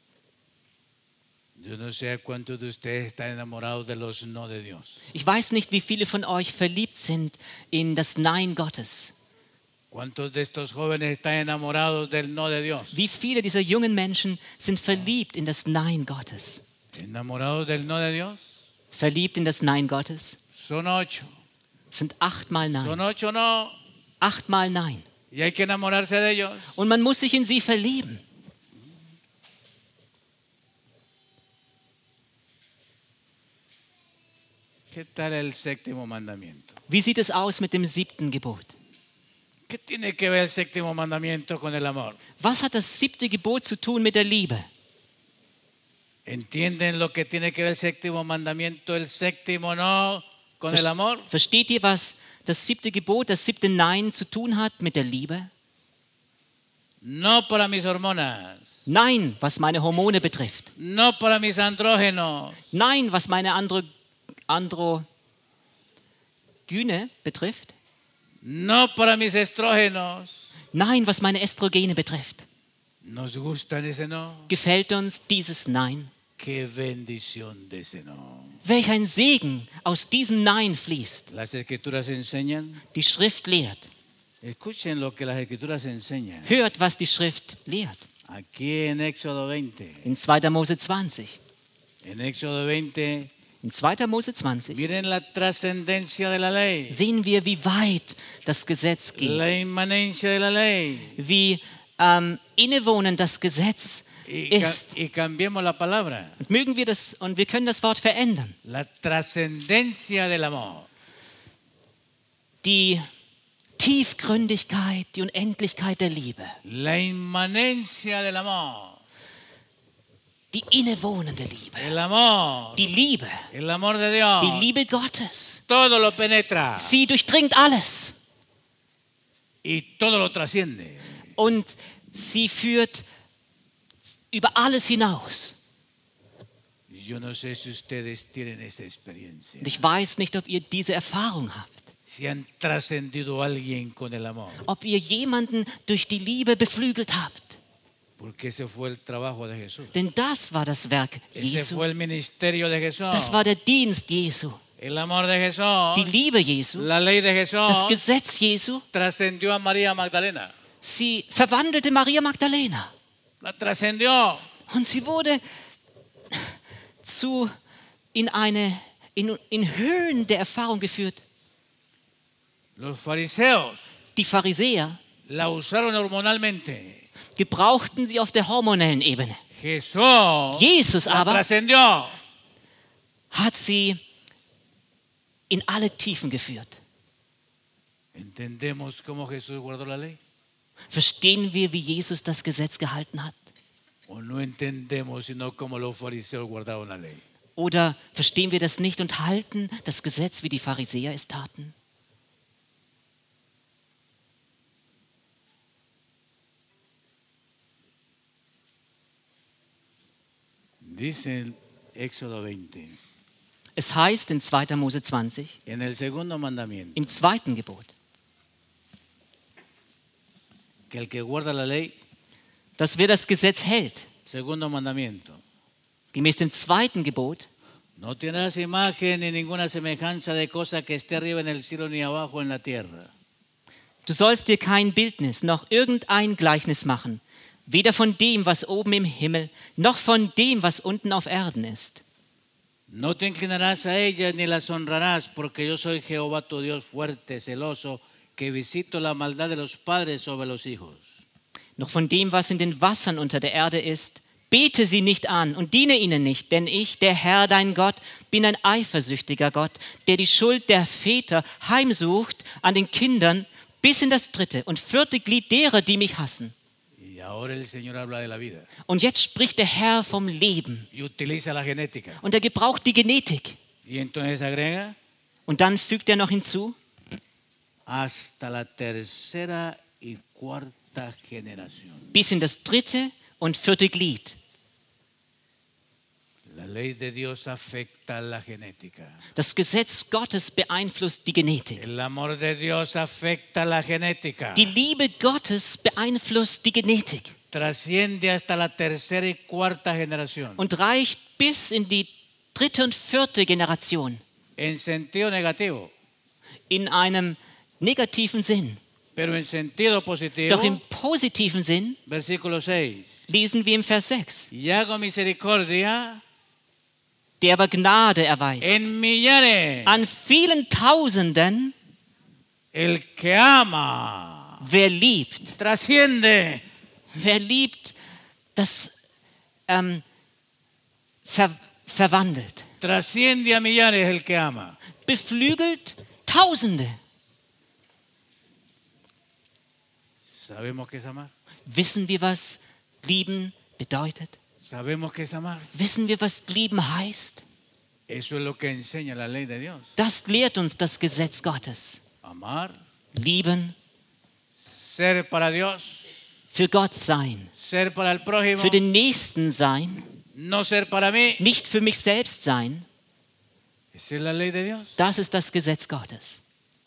A: Yo no sé a cuántos de ustedes están enamorados de los no de Dios.
B: Ich weiß nicht, wie viele von euch verliebt sind in das Nein Gottes.
A: ¿Cuántos de estos jóvenes están enamorados del no de Dios?
B: Wie viele dieser jungen Menschen sind verliebt in das Nein Gottes?
A: ¿Enamorados del no de Dios?
B: Verliebt in das Nein Gottes?
A: Son ocho.
B: Sind achtmal
A: Son
B: Nein.
A: ocho no.
B: Achtmal Nein.
A: Y hay que enamorarse de ellos.
B: Und man muss sich in sie verlieben.
A: ¿Qué tal el séptimo mandamiento?
B: Wie sieht es aus mit dem siebten Gebot?
A: ¿Qué tiene que ver el séptimo mandamiento con el amor?
B: Was hat das siebte Gebot zu tun mit der Liebe?
A: ¿Entienden lo que tiene que ver el séptimo mandamiento, el séptimo no, con
B: Ver-
A: el amor?
B: Versteht ihr, was das siebte Gebot, das siebte Nein zu tun hat mit der Liebe?
A: No para mis hormonas,
B: Nein, was meine Hormone betrifft.
A: no para mis andrógenos,
B: Nein, was meine Andro Androgyne betrifft.
A: no para mis estrógenos.
B: Nein, was meine Estrogene betrifft.
A: ¿Nos gustan ese no?
B: Gefällt uns dieses Nein?
A: Qué bendición de ese no.
B: Welch ein Segen aus diesem Nein fließt.
A: Las escrituras enseñan,
B: Die Schrift lehrt.
A: escuchen lo que las escrituras enseñan.
B: Hört, was die Schrift lehrt.
A: Aquí en Éxodo veinte,
B: In zweiter Mose zwanzig.
A: en Éxodo veinte,
B: In zweiter Mose zwanzig
A: miren la trascendencia de la ley,
B: sehen wir, wie weit das Gesetz geht.
A: la inmanencia de la ley.
B: Wie ähm, innewohnend das Gesetz
A: Y, ca-
B: ist.
A: y cambiemos la palabra,
B: Und mögen wir das, und wir können das Wort verändern.
A: la trascendencia del amor.
B: Die Tiefgründigkeit, die Unendlichkeit der Liebe.
A: La inmanencia del amor.
B: Die innewohnende Liebe.
A: El amor.
B: Die Liebe.
A: El amor de Dios.
B: Die Liebe Gottes.
A: Todo lo penetra
B: Sie durchdringt alles.
A: y todo lo trasciende.
B: Und sie führt über alles hinaus.
A: Yo no sé si ustedes tienen esa experiencia.
B: Und ich weiß nicht, ob ihr diese Erfahrung habt.
A: Si han trascendido a alguien con el amor.
B: Ob ihr jemanden durch die Liebe beflügelt habt.
A: Porque ese fue el trabajo de Jesús.
B: Denn das war das Werk
A: Ese
B: Jesu.
A: fue el ministerio de Jesús.
B: Das war der Dienst Jesu.
A: El amor de Jesús.
B: Die Liebe Jesu.
A: La ley de
B: Das
A: Jesús
B: Gesetz Jesu.
A: trascendió a María Magdalena.
B: Sie verwandelte Maria Magdalena.
A: La trascendió.
B: Und sie wurde zu, in, eine, in, in Höhen der Erfahrung geführt.
A: Los fariseos
B: Die Pharisäer
A: la usaron hormonalmente.
B: gebrauchten sie auf der hormonellen Ebene.
A: Jesús
B: Jesus
A: la
B: aber
A: trascendió.
B: hat sie in alle Tiefen geführt.
A: ¿Entendemos cómo Jesús guardó la ley?
B: Verstehen wir, wie Jesus das Gesetz gehalten hat?
A: ¿O no entendemos sino cómo los fariseos guardaron la ley?
B: Oder verstehen wir das nicht und halten das Gesetz, wie die Pharisäer es taten?
A: Dice en Éxodo veinte,
B: Es heißt in zweiter Mose zwanzig,
A: en el segundo mandamiento,
B: im zweiten Gebot,
A: que el que guarda la ley,
B: dass wer das Gesetz hält,
A: segundo mandamiento,
B: gemäß dem zweiten Gebot,
A: no tendrás imagen ni ninguna semejanza de cosa que esté arriba en el cielo ni abajo en la tierra.
B: du sollst dir kein Bildnis noch irgendein Gleichnis machen, weder von dem, was oben im Himmel, noch von dem, was unten auf Erden ist.
A: No te inclinarás a ellas ni las honrarás, porque yo soy Jehová tu Dios fuerte, celoso, que visito la maldad de los padres sobre los hijos.
B: Noch von dem, was in den Wassern unter der Erde ist. Bete sie nicht an und diene ihnen nicht, denn ich, der Herr, dein Gott, bin ein eifersüchtiger Gott, der die Schuld der Väter heimsucht an den Kindern bis in das dritte und vierte Glied derer, die mich hassen.
A: Y ahora el Señor habla de la vida
B: Und jetzt spricht der Herr vom Leben
A: y utiliza la genética.
B: und er gebraucht die Genetik.
A: Y entonces agrega,
B: Und dann fügt er noch hinzu,
A: hasta la tercera cuarta generación.
B: bis in das dritte und vierte Glied.
A: La ley de Dios afecta la genética.
B: Das Gesetz Gottes beeinflusst die Genetik.
A: El amor de Dios afecta la genética.
B: Die Liebe Gottes beeinflusst die Genetik
A: Trasciende hasta la tercera y cuarta generación.
B: und reicht bis in die dritte und vierte Generation
A: En sentido negativo,
B: in einem negativen Sinn.
A: pero en sentido positivo.
B: Doch im positiven Sinn
A: Versículo seis.
B: lesen wir im Vers sechs,
A: Y hago misericordia
B: der aber Gnade erweist.
A: en millares.
B: An vielen Tausenden,
A: El que ama
B: wer liebt,
A: trasciende.
B: wer liebt, das ähm, ver verwandelt,
A: Trasciende a millares el que ama.
B: beflügelt Tausende.
A: ¿Sabemos qué es amar?
B: Wissen wir, was lieben bedeutet?
A: ¿Sabemos qué es amar?
B: Wissen wir, was lieben heißt?
A: Eso es lo que enseña la ley de Dios.
B: Das lehrt uns das Gesetz Gottes.
A: Amar,
B: Lieben,
A: ser para Dios,
B: für Gott sein,
A: ser para el prójimo,
B: für den Nächsten sein,
A: no ser para mí.
B: nicht für mich selbst sein.
A: Esa es la ley de Dios.
B: Das ist das Gesetz Gottes.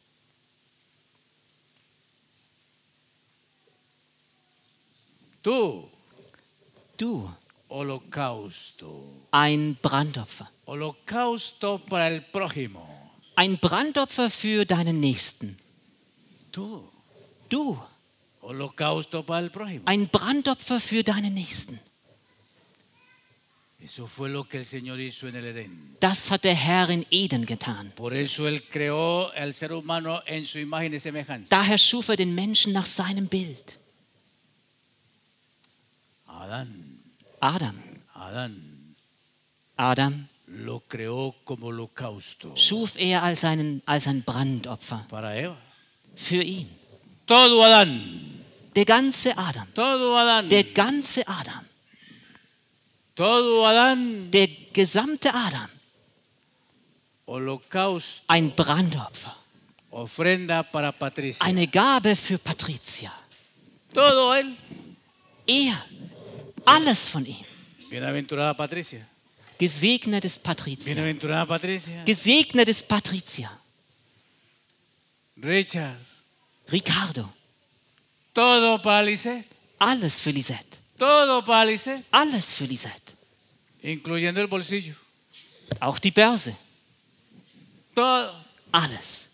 A: Tú,
B: Du,
A: holocausto.
B: ein Brandopfer.
A: Holocausto para el prójimo.
B: Ein Brandopfer für deinen Nächsten.
A: Tú,
B: Du,
A: holocausto para el prójimo.
B: ein Brandopfer für deinen Nächsten.
A: Eso fue lo que el Señor hizo en el Edén.
B: Das hat der Herr in Eden getan.
A: Por eso Él creó al ser humano en su imagen y semejanza.
B: Daher schuf er den Menschen nach seinem Bild.
A: Adán,
B: Adam,
A: Adán
B: Adam
A: lo creó como holocausto
B: schuf er als, einen, als ein Brandopfer
A: para Eva.
B: für ihn.
A: Todo Adán,
B: Der ganze Adam,
A: todo Adán,
B: der ganze Adam,
A: todo Adán,
B: der gesamte Adam,
A: holocausto,
B: ein Brandopfer,
A: ofrenda para Patricia.
B: eine Gabe für Patricia.
A: Todo él.
B: Er, alles von ihm.
A: Bienaventurada Patricia.
B: Gesegnetes Patricia.
A: Bienaventurada Patricia.
B: Gesegnetes Patricia.
A: Richard.
B: Ricardo,
A: Todo para Lisette.
B: alles für Lisette.
A: Todo para Lisette.
B: Alles für Lisette.
A: Incluyendo el bolsillo.
B: Auch die Börse.
A: Todo.
B: Alles.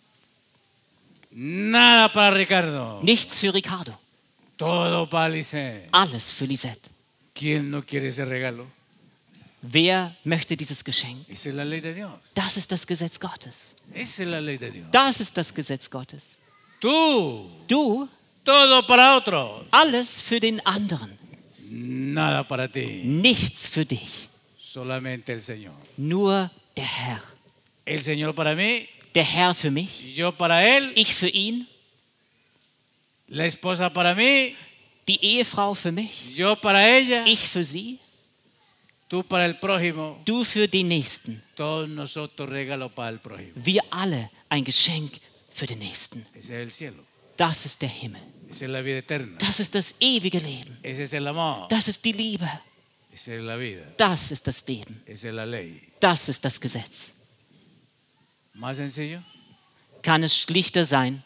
A: Nada para Ricardo.
B: Nichts für Ricardo.
A: Todo para Lisette.
B: Alles für Lisette.
A: ¿Quién no quiere ese regalo?
B: Wer möchte dieses Geschenk?
A: Esa es la ley de Dios.
B: Das ist das Gesetz Gottes.
A: Esa es la ley de Dios.
B: Das ist das Gesetz Gottes.
A: Tú,
B: Du,
A: todo para otro.
B: alles für den anderen.
A: Nada para ti.
B: Nichts für dich.
A: Solamente el Señor.
B: Nur der Herr.
A: El Señor para mí,
B: Der Herr für mich,
A: yo para Él,
B: ich für ihn,
A: la esposa para mí,
B: die Ehefrau für mich,
A: yo para ella,
B: ich für sie,
A: tú para el prójimo.
B: du für den Nächsten.
A: Todos nosotros regalo para el prójimo.
B: Wir alle ein Geschenk für den Nächsten.
A: Ese es el cielo.
B: Das ist der Himmel.
A: Esa es la vida eterna.
B: Das ist das ewige Leben.
A: Ese es el amor.
B: Das ist die Liebe.
A: Esa es la vida.
B: Das ist das Leben.
A: Esa es la ley.
B: Das ist das Gesetz.
A: Más sencillo.
B: Kann es schlichter sein?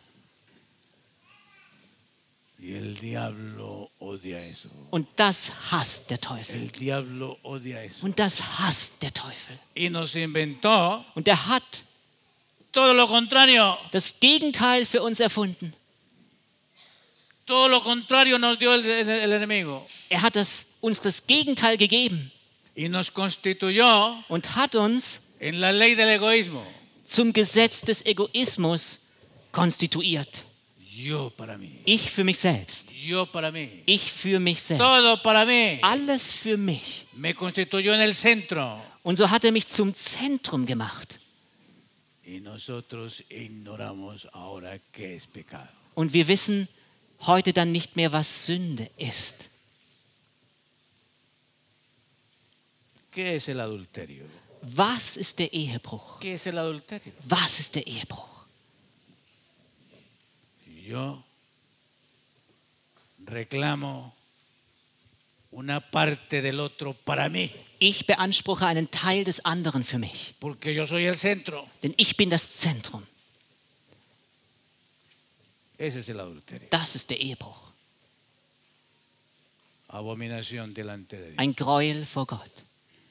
A: Y el diablo odia eso.
B: Und das hasst der Teufel.
A: El diablo odia eso.
B: Und das hasst der Teufel.
A: Y nos inventó
B: Und er hat
A: todo lo contrario.
B: das Gegenteil für uns erfunden.
A: Todo lo contrario nos dio el, el- el enemigo.
B: Er hat das, uns das Gegenteil gegeben
A: Y nos constituyó
B: und hat uns
A: en la ley del egoísmo.
B: zum Gesetz des Egoismus konstituiert.
A: Yo para mí.
B: Ich für mich selbst.
A: Yo para mí.
B: Ich für mich selbst.
A: Todo para mí.
B: Alles für mich.
A: Me constituyó en el centro.
B: Und so hat er mich zum Zentrum gemacht.
A: Y nosotros ignoramos ahora qué es pecado.
B: Und wir wissen heute dann nicht mehr, was Sünde ist.
A: ¿Qué es el adulterio?
B: Was ist der Ehebruch?
A: ¿Qué es el adulterio?
B: Was ist der Ehebruch?
A: Yo reclamo una parte del otro para mí,
B: Ich beanspruche einen Teil des anderen für mich,
A: porque yo soy el centro.
B: denn ich bin das Zentrum.
A: Ese es el adulterio.
B: Das ist der Ehebruch.
A: Abominación delante de Dios.
B: Ein Gräuel vor Gott.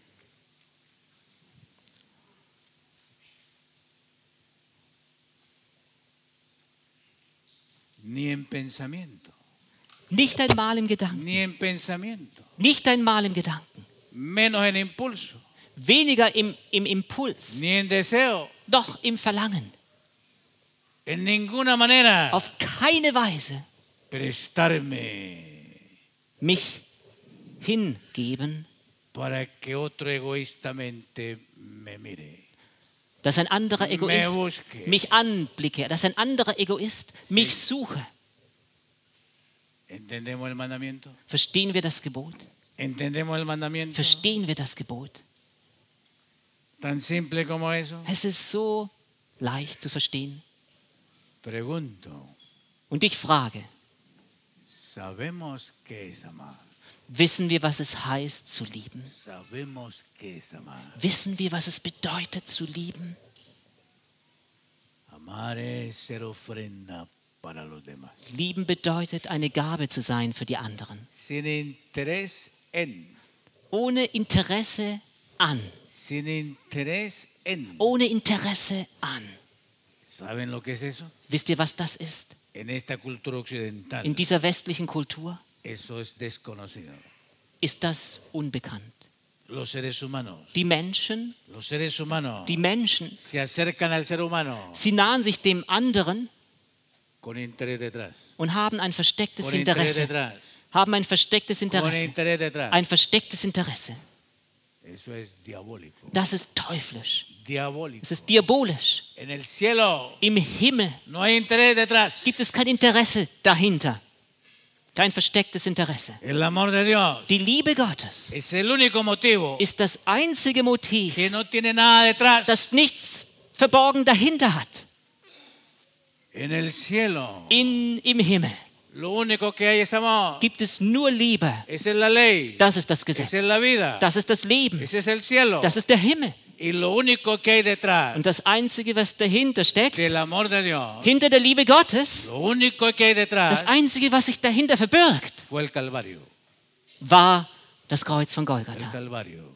A: Ni en pensamiento,
B: Nicht einmal im Gedanken.
A: ni en pensamiento,
B: Nicht einmal im Gedanken.
A: menos en impulso,
B: Weniger im, im Impuls.
A: ni en deseo,
B: Doch im Verlangen.
A: en ninguna manera
B: Auf keine Weise
A: prestarme
B: mich hingeben,
A: para que otro egoístamente me mire.
B: dass ein anderer
A: Me
B: Egoist
A: busque.
B: mich anblicke, dass ein anderer Egoist mich suche.
A: ¿Entendemos el mandamiento?
B: Verstehen wir das Gebot?
A: ¿Entendemos el mandamiento?
B: Verstehen wir das Gebot?
A: Tan simple como eso.
B: Es ist so leicht zu verstehen.
A: Pregunto,
B: Und ich frage,
A: ¿sabemos qué es amar?
B: wissen wir, was es heißt zu lieben?
A: ¿Sabemos qué es amar?
B: Wissen wir, was es bedeutet zu lieben?
A: Amar es ser ofrenda para los demás.
B: Lieben bedeutet, eine Gabe zu sein für die anderen.
A: Sin interés en.
B: Ohne Interesse an.
A: Sin interés en.
B: Ohne Interesse an.
A: ¿Saben lo que es eso?
B: Wisst ihr, was das ist?
A: En esta cultura occidental,
B: In dieser westlichen Kultur
A: eso es desconocido.
B: ist das unbekannt.
A: Los seres humanos,
B: Die Menschen,
A: los seres humanos
B: die Menschen,
A: se acercan al ser humano
B: sie nahen sich dem anderen
A: con interés detrás.
B: und haben ein verstecktes
A: Con interés
B: Interesse.
A: detrás.
B: Haben ein verstecktes
A: Con
B: Interesse.
A: interés detrás.
B: Ein verstecktes Interesse.
A: Eso es diabólico.
B: Das ist teuflisch.
A: Diabólico.
B: Es ist diabolisch.
A: En el cielo
B: Im Himmel
A: no hay interés detrás.
B: gibt es kein Interesse dahinter. Kein verstecktes Interesse.
A: El amor de Dios
B: Die Liebe Gottes
A: es el único motivo
B: ist das einzige Motiv,
A: que no tiene nada detrás.
B: das nichts verborgen dahinter hat.
A: En el cielo
B: In, Im Himmel
A: lo único que hay es amor.
B: gibt es nur Liebe.
A: Esa es la ley.
B: Das ist das Gesetz.
A: Esa es la vida.
B: Das ist das Leben.
A: Ese es el cielo.
B: Das ist der Himmel.
A: Y lo único que hay detrás
B: Und das Einzige, was dahinter steckt,
A: del amor de Dios,
B: hinter der Liebe Gottes,
A: lo único que hay detrás
B: das Einzige, was sich dahinter verbirgt,
A: fue el Calvario.
B: war das Kreuz von
A: El
B: Golgatha.
A: Calvario.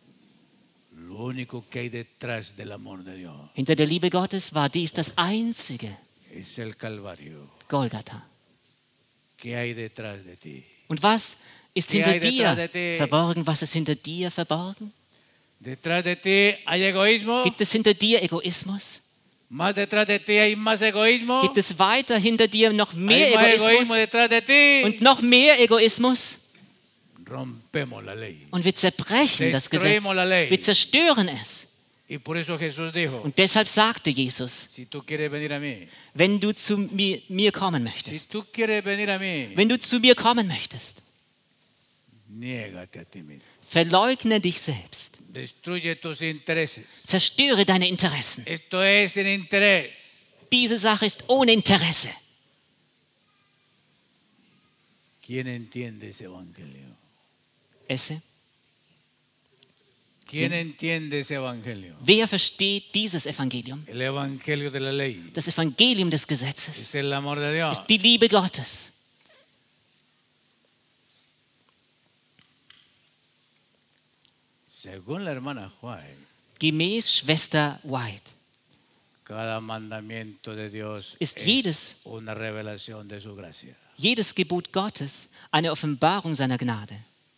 A: Lo único que hay detrás del amor de Dios
B: Hinter der Liebe Gottes war dies das Einzige,
A: es el Calvario.
B: Golgatha.
A: ¿Qué hay detrás de ti?
B: Und was ist
A: ¿Qué
B: hinter
A: hay detrás de
B: dir
A: ti?
B: verborgen? Was ist hinter dir verborgen?
A: Detrás de ti hay egoísmo.
B: Gibt es hinter dir Egoismus?
A: Más detrás de ti hay más egoísmo.
B: Gibt es weiter hinter dir noch mehr
A: Hay más egoísmo
B: Egoismus
A: detrás de ti.
B: und noch mehr Egoismus?
A: Rompemos la ley.
B: Und wir zerbrechen das Gesetz.
A: Destruimos la ley.
B: Wir zerstören es.
A: Y por eso Jesús dijo,
B: Und deshalb sagte Jesus,
A: si tú quieres venir a mí,
B: wenn du zu mir, mir kommen
A: si
B: möchtest,
A: tú quieres venir a mí,
B: wenn du zu mir kommen möchtest,
A: niégate a ti mismo.
B: verleugne dich selbst.
A: Destruye tus intereses.
B: Zerstöre deine Interessen.
A: Esto es sin interés.
B: Diese Sache ist ohne Interesse.
A: ¿Quién entiende ese evangelio?
B: Esse.
A: ¿Quién entiende ese evangelio?
B: Wer versteht dieses Evangelium?
A: El evangelio de la ley
B: Das Evangelium des Gesetzes
A: es el amor de Dios.
B: ist die Liebe Gottes.
A: Según la hermana White,
B: Gemäß Schwester White
A: cada mandamiento de Dios
B: ist
A: es
B: jedes,
A: una revelación de su gracia.
B: jedes Gebot Gottes eine Offenbarung seiner Gnade.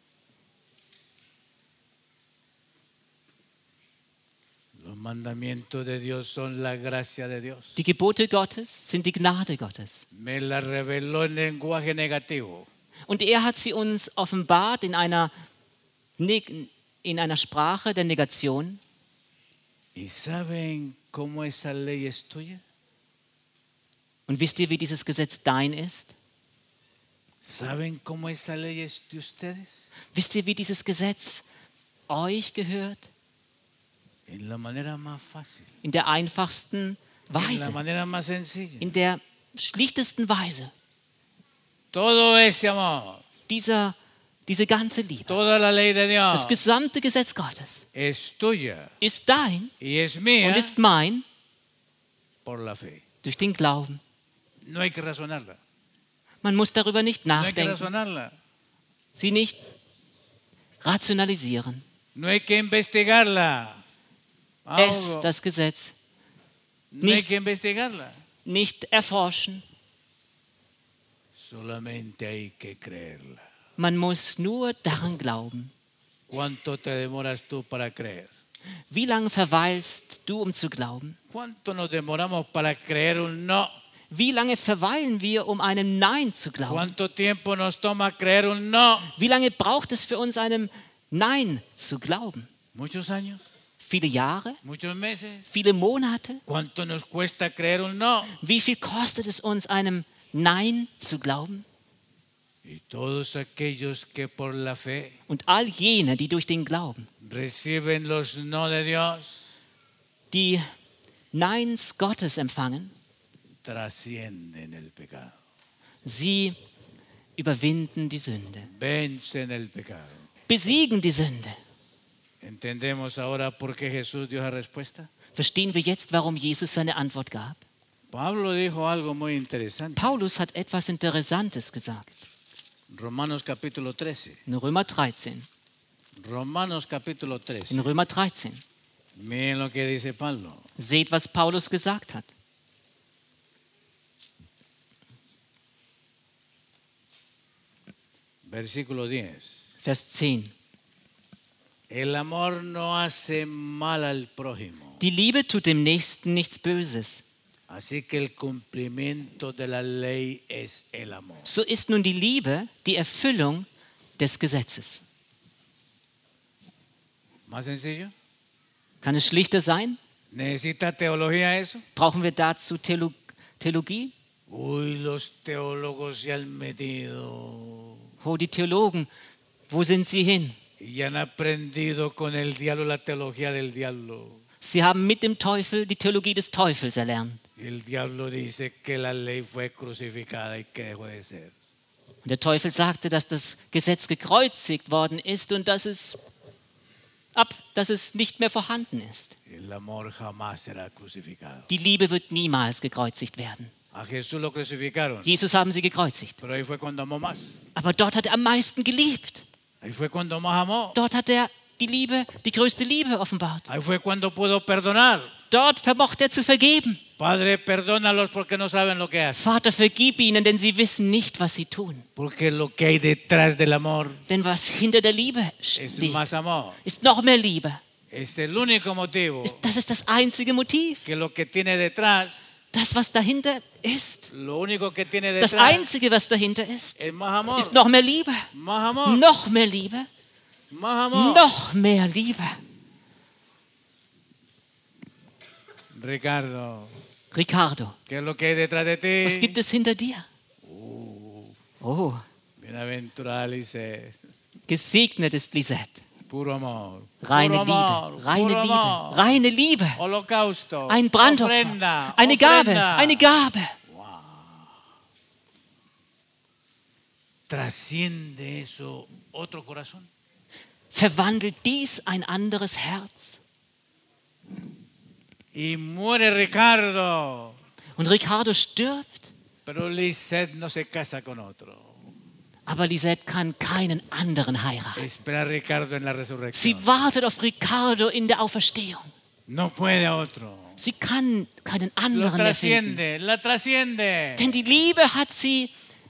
A: Los mandamientos de Dios son la gracia de Dios.
B: Die Gebote Gottes sind die Gnade Gottes.
A: Me la reveló en lenguaje negativo.
B: Und er hat sie uns offenbart in einer, Neg- in einer Sprache der Negation.
A: ¿Y saben cómo esa ley es tuya?
B: Und wisst ihr, wie dieses Gesetz dein ist?
A: ¿Saben cómo esa ley es de ustedes?
B: Wisst ihr, wie dieses Gesetz euch gehört?
A: En la manera más fácil,
B: In der einfachsten
A: en la
B: Weise,
A: manera más sencilla.
B: in der schlichtesten Weise.
A: todo ese amor,
B: Dieser, diese ganze Liebe,
A: toda la ley de Dios
B: das gesamte Gesetz Gottes
A: es tuya
B: ist dein
A: y es mía
B: und ist mein
A: por la fe.
B: durch den Glauben.
A: No hay que razonarla.
B: Man muss darüber nicht
A: No hay que
B: nachdenken,
A: razonarla.
B: sie nicht rationalisieren.
A: No hay que investigarla.
B: Es,
A: Algo.
B: das Gesetz,
A: No hay
B: nicht-
A: que investigarla.
B: nicht erforschen.
A: Solamente hay que creerla.
B: Man muss nur daran glauben.
A: ¿Cuánto te demoras tú para creer?
B: Wie lange verweilst du, um zu glauben?
A: ¿Cuánto nos demoramos para creer un no?
B: Wie lange verweilen wir, um einem Nein zu glauben?
A: ¿Cuánto tiempo nos toma creer un no?
B: Wie lange braucht es für uns, einem Nein zu glauben?
A: Muchos años,
B: Viele Jahre?
A: muchos meses.
B: Viele Monate?
A: ¿Cuánto nos cuesta creer un no?
B: Wie viel kostet es uns, einem Nein zu glauben?
A: Y todos aquellos que por la fe
B: Und all jene, die durch den Glauben
A: reciben los no de Dios,
B: die Neins Gottes empfangen,
A: trascienden el pecado,
B: sie überwinden die Sünde,
A: vencen el pecado.
B: besiegen die Sünde.
A: ¿Entendemos ahora por qué Jesús dio esa respuesta?
B: Verstehen wir jetzt, warum Jesus seine Antwort gab?
A: Pablo dijo algo muy interesante.
B: Paulus hat etwas Interessantes gesagt.
A: Romanos capítulo trece.
B: In Römer dreizehn.
A: Romanos capítulo
B: In
A: trece.
B: Römer dreizehn.
A: Miren lo que dice Pablo.
B: Seht, was Paulus gesagt hat.
A: Versículo diez.
B: Vers zehn.
A: El amor no hace mal al prójimo.
B: Die Liebe tut dem Nächsten nichts Böses.
A: Así que el cumplimiento de la ley es el amor.
B: So ist nun die Liebe die Erfüllung des Gesetzes.
A: ¿Más sencillo?
B: Kann es schlichter sein?
A: ¿Necesita teología eso?
B: Brauchen wir dazu Theolo Theologie?
A: Uy, los teólogos se han metido
B: Oh, die Theologen, wo sind sie hin?
A: y han aprendido con el diablo la teología del diablo.
B: Sie haben mit dem Teufel die Theologie des Teufels erlernt.
A: Y el diablo dice que la ley fue crucificada y que dejó de ser.
B: Und der Teufel sagte, dass das Gesetz gekreuzigt worden ist und dass es ab, dass es nicht mehr vorhanden ist.
A: El amor jamás será crucificado.
B: Die Liebe wird niemals gekreuzigt werden.
A: A Jesús lo crucificaron,
B: Jesus haben sie gekreuzigt.
A: pero ahí fue cuando amó más.
B: Aber dort hat er am meisten geliebt.
A: Ahí fue cuando más amó.
B: Dort hat er die Liebe, die größte Liebe offenbart.
A: Ahí fue cuando pudo perdonar.
B: Dort vermocht er zu vergeben.
A: Padre, perdónalos porque no saben lo que hacen.
B: Vater, vergib ihnen, denn sie wissen nicht, was sie tun.
A: Porque lo que hay detrás del amor
B: Denn was hinter der Liebe
A: es
B: steht,
A: más amor.
B: ist noch mehr Liebe.
A: Es el único motivo
B: Ist, das ist das einzige Motiv.
A: que lo que tiene detrás,
B: Das, was dahinter ist,
A: lo único que tiene
B: das
A: detrás
B: einzige, was dahinter ist,
A: es más amor.
B: ist noch mehr Liebe.
A: Más amor.
B: Noch mehr Liebe.
A: Más amor.
B: Noch mehr Liebe.
A: Ricardo,
B: Ricardo,
A: ¿qué es lo que hay detrás de ti?
B: was gibt es hinter dir? Oh,
A: Bienaventurada Lisette,
B: gesegnet ist Lisette.
A: puro amor.
B: Reine
A: puro amor,
B: Liebe, reine
A: puro
B: Liebe,
A: amor.
B: reine Liebe.
A: Holocausto,
B: Ein Brandopfer,
A: ofrenda,
B: eine Gabe,
A: ofrenda.
B: eine Gabe.
A: ¿Trasciende eso otro corazón?
B: Verwandelt dies ein anderes Herz?
A: Y muere Ricardo,
B: Und Ricardo stirbt,
A: pero Lisette no se casa con otro.
B: aber Lisette kann keinen anderen heiraten.
A: Espera a Ricardo en la
B: Sie
A: resurrección.
B: wartet auf Ricardo in der Auferstehung.
A: No puede a otro.
B: Sie kann keinen
A: Lo
B: anderen mehr finden.
A: trasciende, la trasciende.
B: Denn die Liebe hat sie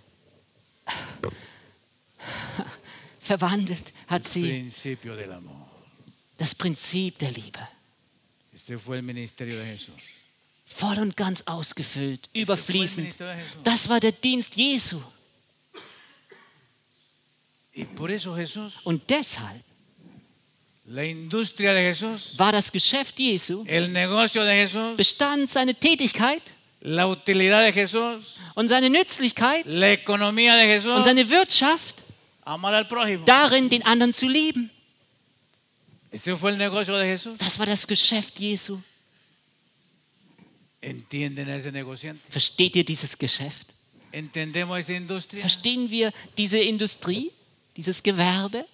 B: verwandelt, hat sie
A: Principio del amor.
B: das Prinzip der Liebe
A: Ese fue el ministerio de Jesús.
B: voll und ganz ausgefüllt,
A: Ese fue el
B: überfließend.
A: ministerio de Jesús.
B: Das war der Dienst Jesu.
A: Y por eso Jesús,
B: Und deshalb
A: la industria de Jesús,
B: war das Geschäft Jesu,
A: el negocio de Jesús,
B: bestand seine Tätigkeit
A: la utilidad de Jesús,
B: und seine Nützlichkeit
A: la economía de Jesús,
B: und seine Wirtschaft
A: amar al prójimo.
B: darin, den anderen zu lieben.
A: Ese fue el negocio de Jesús.
B: Das war das Geschäft Jesu.
A: ¿Entienden a ese negociante?
B: Versteht ihr dieses Geschäft?
A: ¿Entendemos esa industria?
B: Verstehen wir diese Industrie, dieses Gewerbe?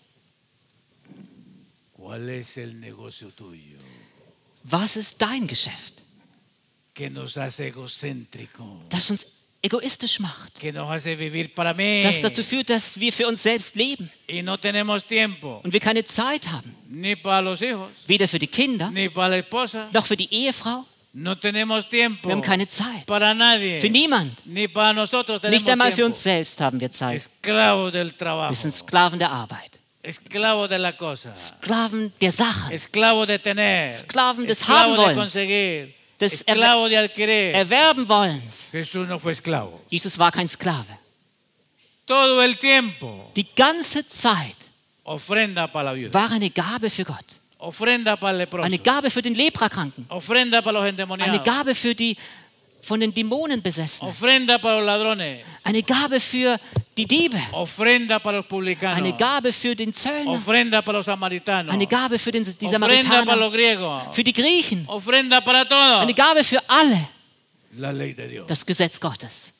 A: ¿Cuál es el negocio tuyo?
B: Was ist dein Geschäft,
A: Que nos hace egocéntricos,
B: das uns egoistisch macht,
A: que nos hace vivir para mí
B: das dazu führt, dass wir für uns selbst leben
A: y no tenemos tiempo
B: und wir keine Zeit haben,
A: ni para los hijos,
B: weder für die Kinder
A: ni para la esposa.
B: noch für die Ehefrau.
A: No tenemos tiempo
B: Wir haben keine Zeit.
A: para nadie,
B: Für niemand.
A: ni para nosotros tenemos
B: Nicht einmal für
A: tiempo.
B: uns selbst haben wir Zeit.
A: Esclavos del
B: Wir
A: trabajo,
B: sind Sklaven der Arbeit,
A: esclavos de la cosa,
B: Sklaven der Sachen,
A: esclavos de tener,
B: Sklaven des
A: esclavos de
B: Habenwollens,
A: conseguir,
B: des
A: esclavos de adquirir.
B: Erwerben wollens.
A: Jesús no fue esclavo.
B: Jesus war kein Sklave.
A: Todo el tiempo,
B: Die ganze Zeit
A: ofrenda para la viuda,
B: war eine Gabe für Gott.
A: ofrenda para el leproso,
B: Eine Gabe für den Leprakranken.
A: ofrenda para los
B: Eine
A: endemoniados,
B: Gabe für die von den Dämonen Besessenen.
A: ofrenda para los ladrones,
B: Eine Gabe für die Diebe.
A: ofrenda para los publicanos,
B: Eine Gabe für den Zöllner.
A: ofrenda para los samaritanos,
B: Eine Gabe für den, die
A: ofrenda para
B: Samaritaner.
A: los griegos,
B: Für die Griechen.
A: ofrenda para todos.
B: Eine Gabe für alle.
A: La ley de Dios.
B: Das Gesetz Gottes.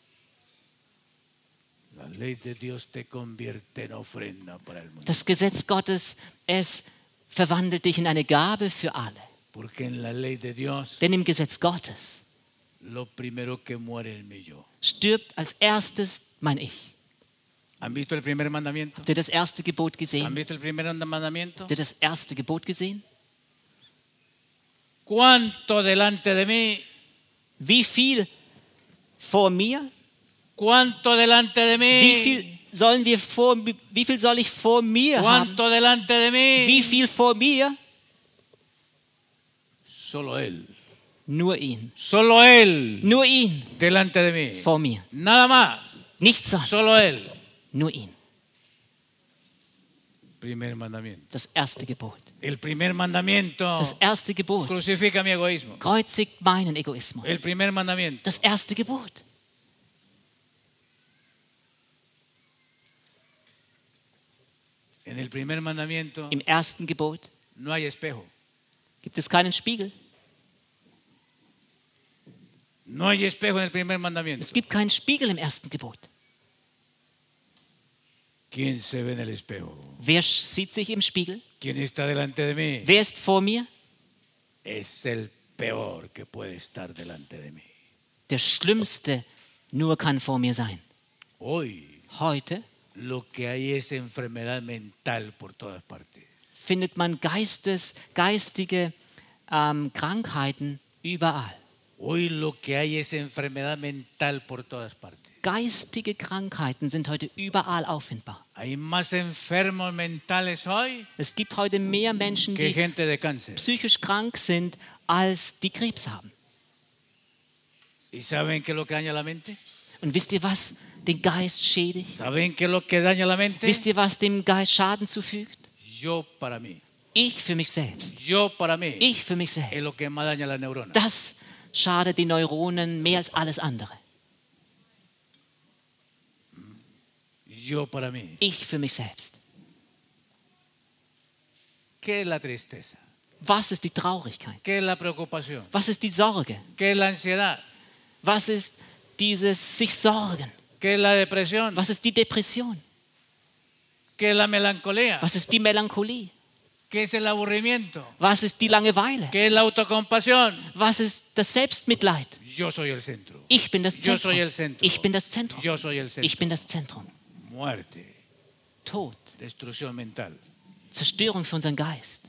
A: La ley de Dios te convierte en ofrenda para el mundo.
B: Das Gesetz Gottes, es verwandelt dich in eine Gabe für alle.
A: Porque en la ley de Dios,
B: Denn im Gesetz Gottes
A: lo primero que muere es mi yo.
B: stirbt als erstes mein Ich.
A: ¿Han visto el primer mandamiento?
B: Habt ihr das erste Gebot
A: ¿Han
B: gesehen?
A: visto el primer mandamiento?
B: Habt ihr das erste Gebot gesehen?
A: ¿Cuánto delante de mí?
B: Wie viel vor mir?
A: ¿Cuánto delante de
B: Wie
A: mí?
B: viel sollen wir vor, wie viel soll ich vor mir haben?
A: ¿Cuánto delante de mí?
B: Wie viel vor mir?
A: Solo Él.
B: Nur ihn.
A: Solo Él
B: Nur ihn
A: delante de mí.
B: vor mir.
A: Nada más.
B: Nichts sonst.
A: Solo Él.
B: Nur ihn.
A: Primer mandamiento.
B: Das erste Gebot.
A: El primer mandamiento
B: Das erste Gebot
A: crucifica mi egoísmo.
B: kreuzigt meinen Egoismus.
A: El primer mandamiento.
B: Das erste Gebot.
A: En el primer mandamiento
B: Im ersten Gebot
A: no hay espejo.
B: gibt es keinen Spiegel.
A: No hay espejo en el primer mandamiento.
B: Es gibt keinen Spiegel im ersten Gebot.
A: ¿Quién se ve en el espejo?
B: Wer sieht sich im Spiegel?
A: ¿Quién está delante de mí?
B: Wer ist vor mir?
A: Es el peor que puede estar delante de mí.
B: Der Schlimmste nur kann vor mir sein.
A: Hoy
B: Heute
A: lo que hay es enfermedad mental por todas partes.
B: findet man Geistes, geistige ähm, Krankheiten überall.
A: Hoy lo que hay es enfermedad mental por todas partes.
B: Geistige Krankheiten sind heute überall auffindbar.
A: Hay más enfermos mentales hoy
B: Es gibt heute mehr Menschen,
A: que
B: die
A: gente de cáncer.
B: psychisch krank sind, als die Krebs haben.
A: ¿Y saben qué es lo que daña la mente?
B: Und wisst ihr, was den Geist schädigt?
A: ¿Saben qué es lo que daña la mente?
B: Wisst ihr, was dem Geist Schaden zufügt?
A: Yo para mí.
B: Ich für mich selbst.
A: Yo para mí.
B: Ich für mich
A: Es
B: selbst.
A: lo que más daña las neuronas.
B: Das schadet die Neuronen mehr als alles andere.
A: Yo para mí.
B: Ich für mich selbst.
A: ¿Qué es la tristeza?
B: Was ist die Traurigkeit?
A: ¿Qué es la preocupación?
B: Was ist die Sorge?
A: ¿Qué es la ansiedad?
B: Was ist dieses sich Sorgen?
A: ¿Qué es la depresión?
B: Was ist die Depression?
A: ¿Qué es la melancolía?
B: Was ist die Melancholie?
A: ¿Qué es el aburrimiento?
B: Was ist die Langeweile?
A: ¿Qué es la autocompasión?
B: Was ist das Selbstmitleid?
A: Yo soy el centro.
B: Ich bin das
A: Yo
B: Zentrum.
A: soy el centro.
B: Ich bin das Zentrum.
A: Yo soy el
B: Ich
A: centro.
B: bin das Zentrum.
A: Muerte,
B: Tod,
A: destrucción mental.
B: Zerstörung für unseren Geist.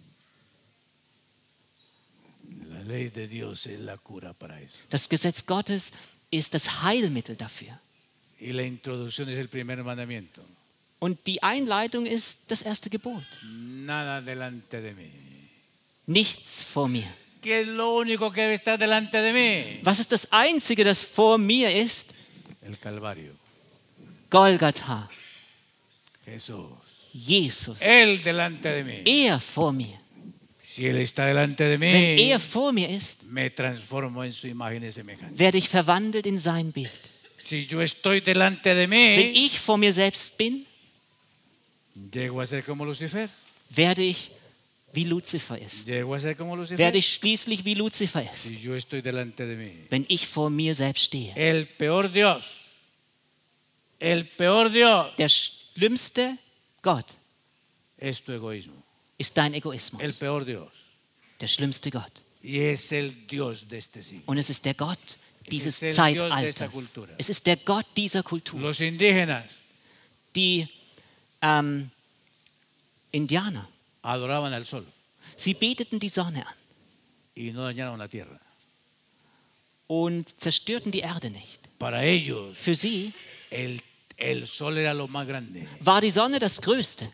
A: La ley de Dios es la cura para eso.
B: Das Gesetz Gottes ist das Heilmittel dafür.
A: Y la introducción es el primer mandamiento.
B: Und die Einleitung ist das erste Gebot.
A: Nada delante de mí.
B: Nichts vor mir.
A: ¿Qué es lo único que debe estar delante de mí?
B: Was ist das Einzige, das vor mir ist?
A: El Calvario.
B: Golgatha.
A: Jesús.
B: Jesus.
A: Él delante de mí.
B: Er vor mir.
A: Si Él está delante de
B: Wenn
A: mí,
B: er vor mir ist,
A: me transformo en su imagen y semejanza.
B: werde ich verwandelt in sein Bild.
A: Si yo estoy delante de
B: Wenn
A: mí,
B: ich vor mir selbst bin,
A: llego a ser como Lucifer.
B: werde ich wie Luzifer ist.
A: Llego a ser como
B: Werde
A: Lucifer.
B: ich schließlich wie Luzifer ist,
A: Si yo estoy delante de mí.
B: wenn ich vor mir selbst stehe.
A: El peor Dios El peor Dios
B: Der schlimmste Gott
A: es tu egoísmo.
B: ist dein
A: El
B: Egoismus.
A: peor Dios.
B: Der schlimmste Gott.
A: Y es el Dios de este siglo.
B: Und es ist der Gott dieses
A: Es el Dios de esta
B: Zeitalters.
A: cultura.
B: Es ist der Gott dieser Kultur.
A: Los indígenas
B: Die ähm, Indianer,
A: adoraban al sol
B: sie beteten die Sonne an
A: y no dañaron la tierra.
B: und zerstörten die Erde nicht.
A: Para ellos,
B: Für sie
A: el, el sol era lo más grande
B: war die Sonne das Größte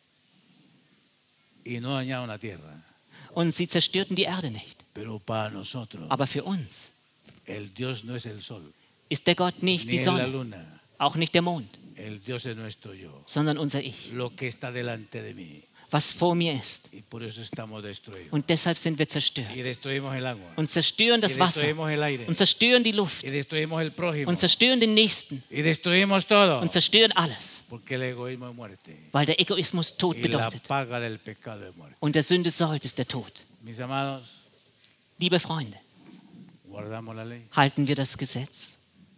A: y no dañaron la tierra.
B: und sie zerstörten die Erde nicht.
A: Pero para nosotros,
B: Aber für uns
A: el Dios no es el sol,
B: ist der Gott nicht
A: ni
B: die
A: es la
B: Sonne,
A: luna.
B: auch nicht der Mond,
A: El Dios es nuestro yo,
B: sondern unser Ich,
A: lo que está delante de mí.
B: was vor mir ist.
A: Y por eso estamos destruidos.
B: Und deshalb sind wir zerstört
A: Y destruimos el agua.
B: und zerstören
A: Y
B: das Wasser
A: destruimos el aire.
B: und zerstören die Luft
A: Y destruimos el prójimo.
B: und zerstören den Nächsten
A: Y destruimos todo.
B: und zerstören alles,
A: Porque el egoísmo es muerte.
B: weil der Egoismus Tod
A: Y la
B: bedeutet.
A: paga del pecado es muerte.
B: Und der Sünde Sold ist der Tod.
A: Mis amados,
B: Liebe Freunde,
A: guardamos la ley.
B: halten wir das Gesetz?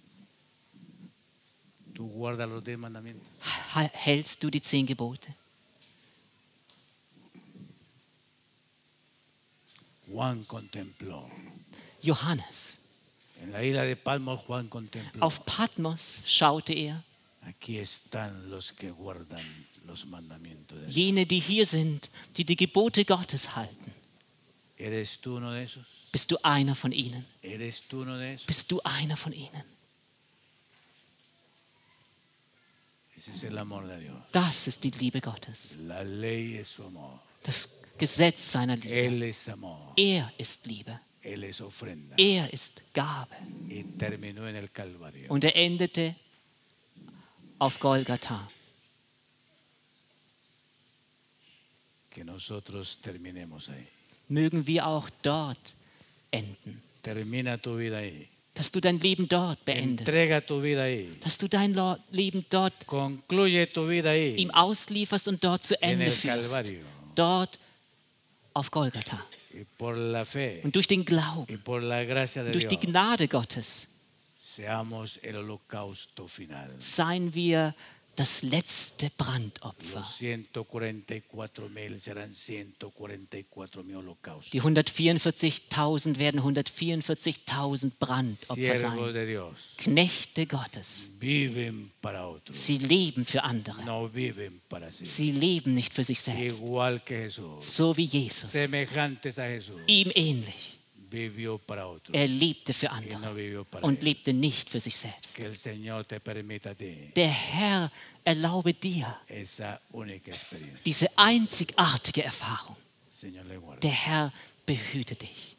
A: Tú guardas los diez mandamientos.
B: Ha- Hältst du die zehn Gebote?
A: Juan contempló.
B: Johannes,
A: En la isla de Patmos, Juan contempló.
B: auf Patmos schaute er,
A: Aquí están los que guardan los mandamientos de Dios.
B: jene, die hier sind, die die Gebote Gottes halten.
A: ¿Eres tú uno de esos?
B: Bist du einer von ihnen?
A: ¿Eres tú uno de esos?
B: Bist du einer von ihnen?
A: Ese es el amor de Dios.
B: Das ist die Liebe Gottes.
A: La ley es su amor.
B: Das Gesetz seiner Liebe.
A: Él es amor.
B: Er ist Liebe.
A: Él es ofrenda.
B: Er ist Gabe.
A: Y terminó en el Calvario.
B: Und er endete auf Golgatha.
A: Que nosotros terminemos ahí.
B: Mögen wir auch dort enden.
A: Termina tu vida ahí.
B: Dass du dein Leben dort beendest.
A: Entrega tu vida ahí.
B: Dass du dein Lo- Leben dort
A: Concluye tu vida
B: ihm
A: ahí.
B: auslieferst und dort zu
A: En
B: Ende
A: el
B: führst.
A: Calvario.
B: Dort auf Golgatha.
A: Y por la fe
B: Und durch den
A: y
B: Glauben,
A: por la gracia de
B: durch die
A: Dios,
B: Gnade Gottes,
A: seamos el holocausto final.
B: seien wir das letzte Brandopfer.
A: Los ciento cuarenta y cuatro mil serán ciento cuarenta y cuatro mil holocaustos.
B: Die hundertvierundvierzigtausend werden hundertvierundvierzigtausend Brandopfer
A: Siervos
B: sein.
A: de Dios
B: Knechte Gottes.
A: viven para otros,
B: Sie leben für andere.
A: no viven para sí.
B: Sie leben nicht für sich selbst.
A: Igual que Jesús,
B: So wie Jesus.
A: semejantes a Jesús,
B: Ihm ähnlich.
A: vivió para otros
B: Er lebte für
A: y no
B: andere
A: vivió para
B: und
A: él.
B: lebte nicht für sich selbst.
A: Que el Señor te permita a ti
B: Der Herr erlaube dir
A: esa única experiencia.
B: diese einzigartige Erfahrung.
A: Señor le guarde.
B: Der Herr behüte dich.